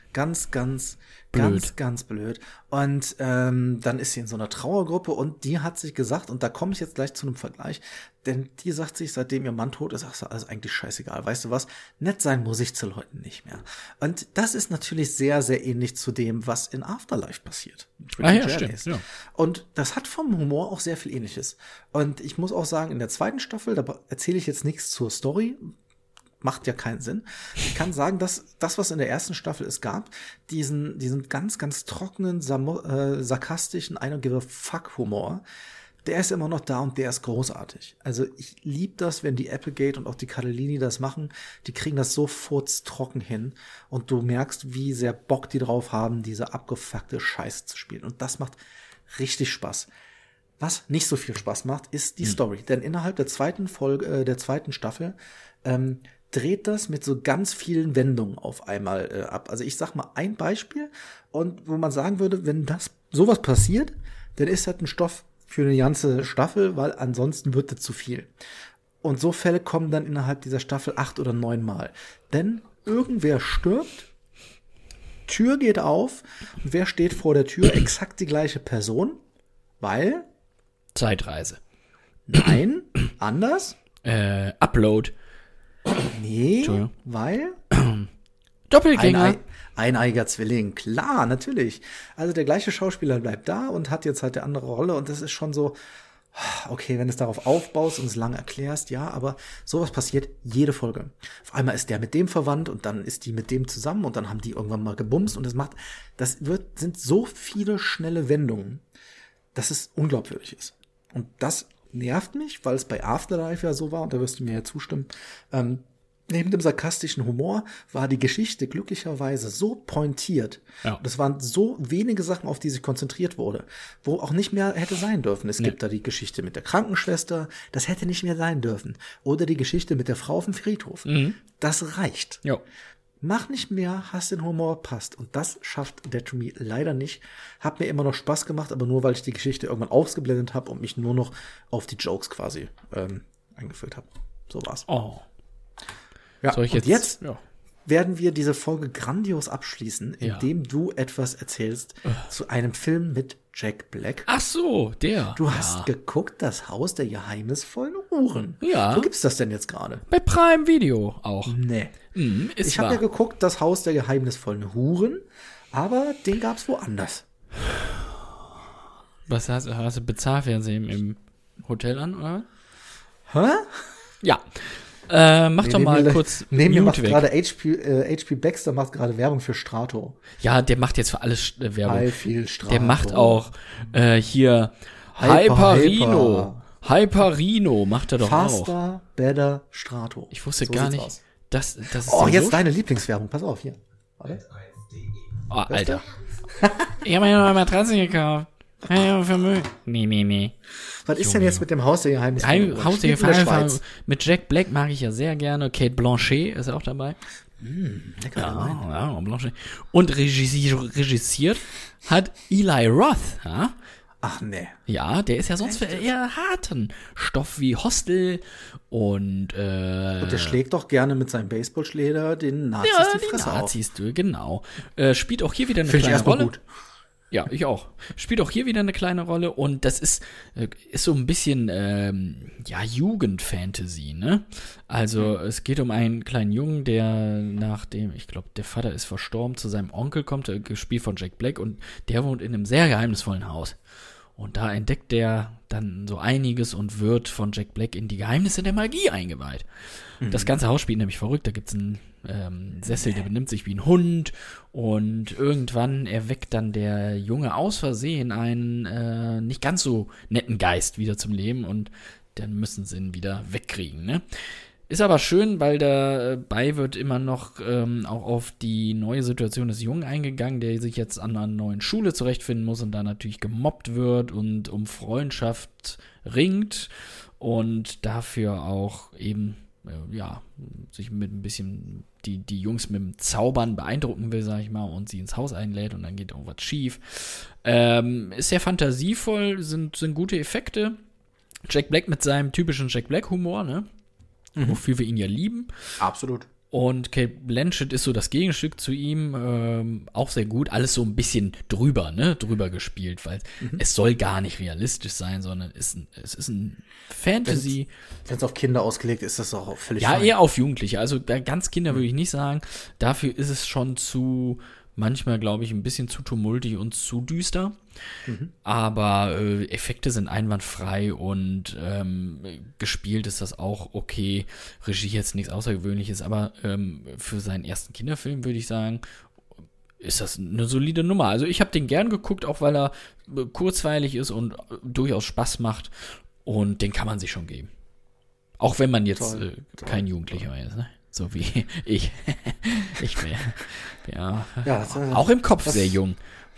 Ganz, ganz Blöd. ganz blöd. Und dann ist sie in so einer Trauergruppe und die hat sich gesagt, und da komme ich jetzt gleich zu einem Vergleich, denn die sagt sich, seitdem ihr Mann tot ist, ach, ist alles eigentlich scheißegal. Weißt du was? Nett sein muss ich zu Leuten nicht mehr. Und das ist natürlich sehr, sehr ähnlich zu dem, was in Afterlife passiert. Stimmt. Ja. Und das hat vom Humor auch sehr viel Ähnliches. Und ich muss auch sagen, in der zweiten Staffel, da erzähle ich jetzt nichts zur Story, macht ja keinen Sinn. Ich kann sagen, dass das, was in der ersten Staffel es gab, diesen ganz, ganz trockenen, sarkastischen, I don't give a fuck Humor, der ist immer noch da und der ist großartig. Also ich liebe das, wenn die Applegate und auch die Cardellini das machen. Die kriegen das so furztrocken hin und du merkst, wie sehr Bock die drauf haben, diese abgefuckte Scheiße zu spielen. Und das macht richtig Spaß. Was nicht so viel Spaß macht, ist die Story. Denn innerhalb der zweiten Staffel dreht das mit so ganz vielen Wendungen auf einmal ab. Also ich sag mal ein Beispiel, und wo man sagen würde, wenn das sowas passiert, dann ist das ein Stoff für eine ganze Staffel, weil ansonsten wird das zu viel. Und so Fälle kommen dann innerhalb dieser Staffel 8 oder 9 Mal. Denn irgendwer stirbt, Tür geht auf, und wer steht vor der Tür? Exakt die gleiche Person, weil Zeitreise. Nein, anders? Upload. Nee, weil Doppelgänger. Eineiiger Zwilling, klar, natürlich. Also der gleiche Schauspieler bleibt da und hat jetzt halt eine andere Rolle und das ist schon so, okay, wenn du es darauf aufbaust und es lang erklärst, ja, aber sowas passiert jede Folge. Auf einmal ist der mit dem verwandt und dann ist die mit dem zusammen und dann haben die irgendwann mal gebumst und sind so viele schnelle Wendungen, dass es unglaubwürdig ist. Und das nervt mich, weil es bei Afterlife ja so war, und da wirst du mir ja zustimmen, neben dem sarkastischen Humor war die Geschichte glücklicherweise so pointiert. Ja. Und es waren so wenige Sachen, auf die sich konzentriert wurde, wo auch nicht mehr hätte sein dürfen. Es gibt da die Geschichte mit der Krankenschwester, das hätte nicht mehr sein dürfen. Oder die Geschichte mit der Frau auf dem Friedhof. Das reicht. Ja. Mach nicht mehr, hast den Humor, passt. Und das schafft Dead to Me leider nicht. Hat mir immer noch Spaß gemacht, aber nur, weil ich die Geschichte irgendwann ausgeblendet habe und mich nur noch auf die Jokes quasi eingefüllt habe. So war's. Oh. Ja, Soll ich und jetzt werden wir diese Folge grandios abschließen, indem du etwas erzählst zu einem Film mit Jack Black. Ach so, der. Du hast geguckt, das Haus der geheimnisvollen Uhren. Ja. Wo gibt's das denn jetzt gerade? Bei Prime Video auch. Nee. Ich habe ja geguckt, das Haus der geheimnisvollen Huren, aber den gab's woanders. Was hast du Bezahlfernsehen im Hotel an, oder? Hä? Ja. Mach doch mal kurz Mute macht gerade HP Baxter macht gerade Werbung für Strato. Ja, der macht jetzt für alles Werbung. Viel Strato. Der macht auch hier Hyperino. Hyperino macht er doch auch. Faster, better, Strato. Ich wusste so gar nicht, dass ist jetzt so deine Lieblingswerbung. Pass auf, hier. Warte. Oh, Alter. Ich habe mir noch eine Matratze gekauft. Vermögen. Nee. Was ist denn jetzt mit dem Haus der Geheimnisvollen? Haus der Geheimnisvollen. Mit Jack Black mag ich ja sehr gerne. Kate Blanchet ist auch dabei. Lecker. Ja, Blanchet. Und regissiert hat Eli Roth. Ja? Ach nee. Ja, der ist ja sonst für eher harten Stoff wie Hostel und der schlägt doch gerne mit seinem Baseballschläger den Nazis die Fresse auf. Genau. Spielt auch hier wieder eine kleine Rolle. Gut. Ja, ich auch. Spielt auch hier wieder eine kleine Rolle und das ist so ein bisschen Jugendfantasy, ne? Also es geht um einen kleinen Jungen, der nachdem, ich glaube, der Vater ist verstorben, zu seinem Onkel kommt, gespielt von Jack Black, und der wohnt in einem sehr geheimnisvollen Haus. Und da entdeckt der dann so einiges und wird von Jack Black in die Geheimnisse der Magie eingeweiht. Das ganze Haus spielt nämlich verrückt. Da gibt's einen Sessel, der benimmt sich wie ein Hund, und irgendwann erweckt dann der Junge aus Versehen einen nicht ganz so netten Geist wieder zum Leben, und dann müssen sie ihn wieder wegkriegen, ne? Ist aber schön, weil dabei wird immer noch auch auf die neue Situation des Jungen eingegangen, der sich jetzt an einer neuen Schule zurechtfinden muss und da natürlich gemobbt wird und um Freundschaft ringt und dafür auch eben sich mit ein bisschen die Jungs mit dem Zaubern beeindrucken will, sag ich mal, und sie ins Haus einlädt und dann geht auch was schief. Ist sehr fantasievoll, sind gute Effekte. Jack Black mit seinem typischen Jack Black Humor, ne? Wofür wir ihn ja lieben. Absolut. Und Cate Blanchett ist so das Gegenstück zu ihm, auch sehr gut. Alles so ein bisschen drüber gespielt, weil es soll gar nicht realistisch sein, sondern es ist ein Fantasy. Wenn es auf Kinder ausgelegt ist, ist das auch völlig Ja, fein. eher auf Jugendliche. Also ganz Kinder würde ich nicht sagen. Dafür ist es schon manchmal, glaube ich, ein bisschen zu tumultig und zu düster. Aber Effekte sind einwandfrei und gespielt ist das auch okay. Regie jetzt nichts Außergewöhnliches, aber für seinen ersten Kinderfilm würde ich sagen, ist das eine solide Nummer. Also ich habe den gern geguckt, auch weil er kurzweilig ist und durchaus Spaß macht. Und den kann man sich schon geben. Auch wenn man jetzt kein Jugendlicher ist, ne? So wie ich. Ich bin ja auch im Kopf sehr jung.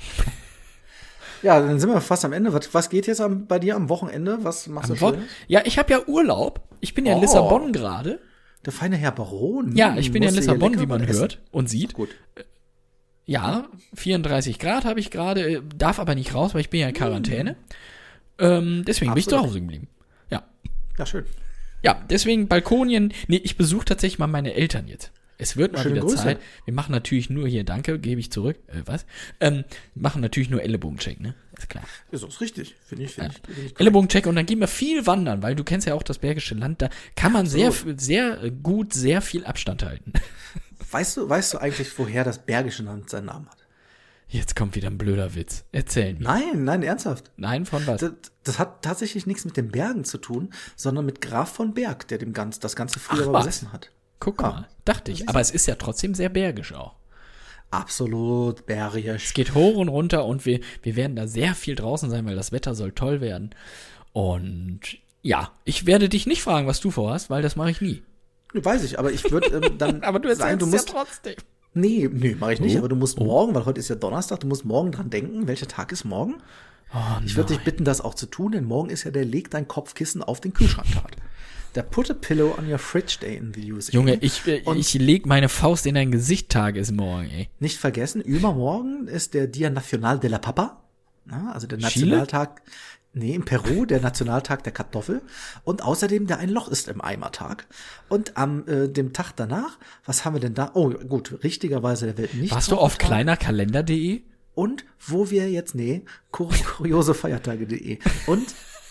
Ja, dann sind wir fast am Ende. Was geht jetzt bei dir am Wochenende? Was machst du Schönes? Ja, ich habe ja Urlaub. Ich bin ja in Lissabon gerade. Der feine Herr Baron. Ja, ich bin ja in Musst du hier Lissabon, lecker wie man essen. hört und sieht. Gut. Ja, 34 Grad habe ich gerade, darf aber nicht raus, weil ich bin ja in Quarantäne. Deswegen bin ich zu Absolut. Hause geblieben. Ja. Ja, schön. Ja, deswegen Balkonien. Nee, ich besuche tatsächlich mal meine Eltern jetzt. Es wird mal Schöne wieder Grüße. Zeit. Wir machen natürlich nur hier, danke, gebe ich zurück. Was? Machen natürlich nur Ellenbogencheck, ne? Ist klar. Ist das richtig? Finde ich. Ellenbogencheck und dann gehen wir viel wandern, weil du kennst ja auch das Bergische Land, da kann man sehr gut sehr viel Abstand halten. Weißt du eigentlich, woher das Bergische Land seinen Namen hat? Jetzt kommt wieder ein blöder Witz. Erzähl mir. Nein, ernsthaft. Nein, von was? Das hat tatsächlich nichts mit den Bergen zu tun, sondern mit Graf von Berg, der das Ganze früher was? besessen hat. Guck mal, dachte ich. Aber es ist ja trotzdem sehr bergisch auch. Absolut bergisch. Es geht hoch und runter und wir werden da sehr viel draußen sein, weil das Wetter soll toll werden. Und ja, ich werde dich nicht fragen, was du vorhast, weil das mache ich nie. Weiß ich, aber ich würde dann Aber du sagen, erzählst ja trotzdem. Nee, mache ich nicht, aber du musst morgen, weil heute ist ja Donnerstag, du musst morgen dran denken, welcher Tag ist morgen? Ich würde dich bitten, das auch zu tun, denn morgen ist ja der Leg dein Kopfkissen auf den Kühlschranktag. Der Put a Pillow on your fridge day in the USA. Junge, ich leg meine Faust in dein Gesicht, Tag ist morgen, ey. Nicht vergessen, übermorgen ist der Dia Nacional de la Papa, also der Chile? Nationaltag, in Peru, der Nationaltag der Kartoffel und außerdem der Ein Loch ist im Eimer-Tag. Und am dem Tag danach, was haben wir denn da? Oh, gut, richtigerweise der Welt nicht. Warst du auf kleinerkalender.de? Und wo wir jetzt, kuriosefeiertage.de. Und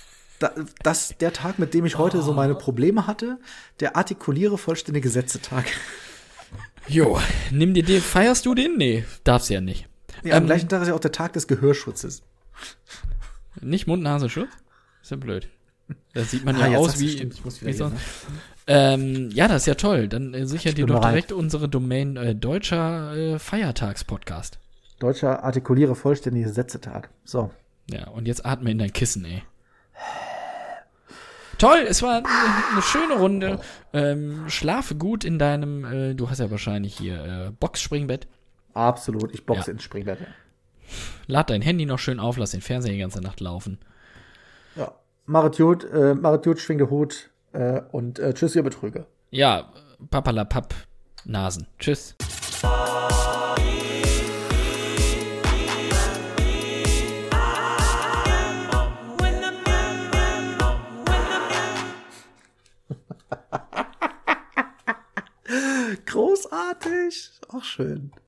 der Tag, mit dem ich heute so meine Probleme hatte, der artikuliere vollständige Sätze-Tag. Jo, feierst du den? Nee, darfst ja nicht. Ja, am gleichen Tag ist ja auch der Tag des Gehörschutzes. Nicht Mund-Nase-Schutz? Ist ja blöd. Da sieht man ja jetzt aus hast du wie stimmt, ich muss wieder sonst. gehen, Ja, das ist ja toll. Dann sichert dir bin doch bereit. direkt unsere Domain deutscher Feiertagspodcast. Deutscher artikuliere vollständige Sätze-Tag. So. Ja, und jetzt atme in dein Kissen, ey. Toll, es war eine schöne Runde. Schlafe gut in deinem, du hast ja wahrscheinlich hier Boxspringbett. Absolut, ich boxe Ja. ins Springbett. Lad dein Handy noch schön auf, lass den Fernseher die ganze Nacht laufen. Ja. Macht gut, schwing den Hut und tschüss, ihr Betrüger. Ja, papalapap, Nasen. Tschüss. Großartig. Auch schön.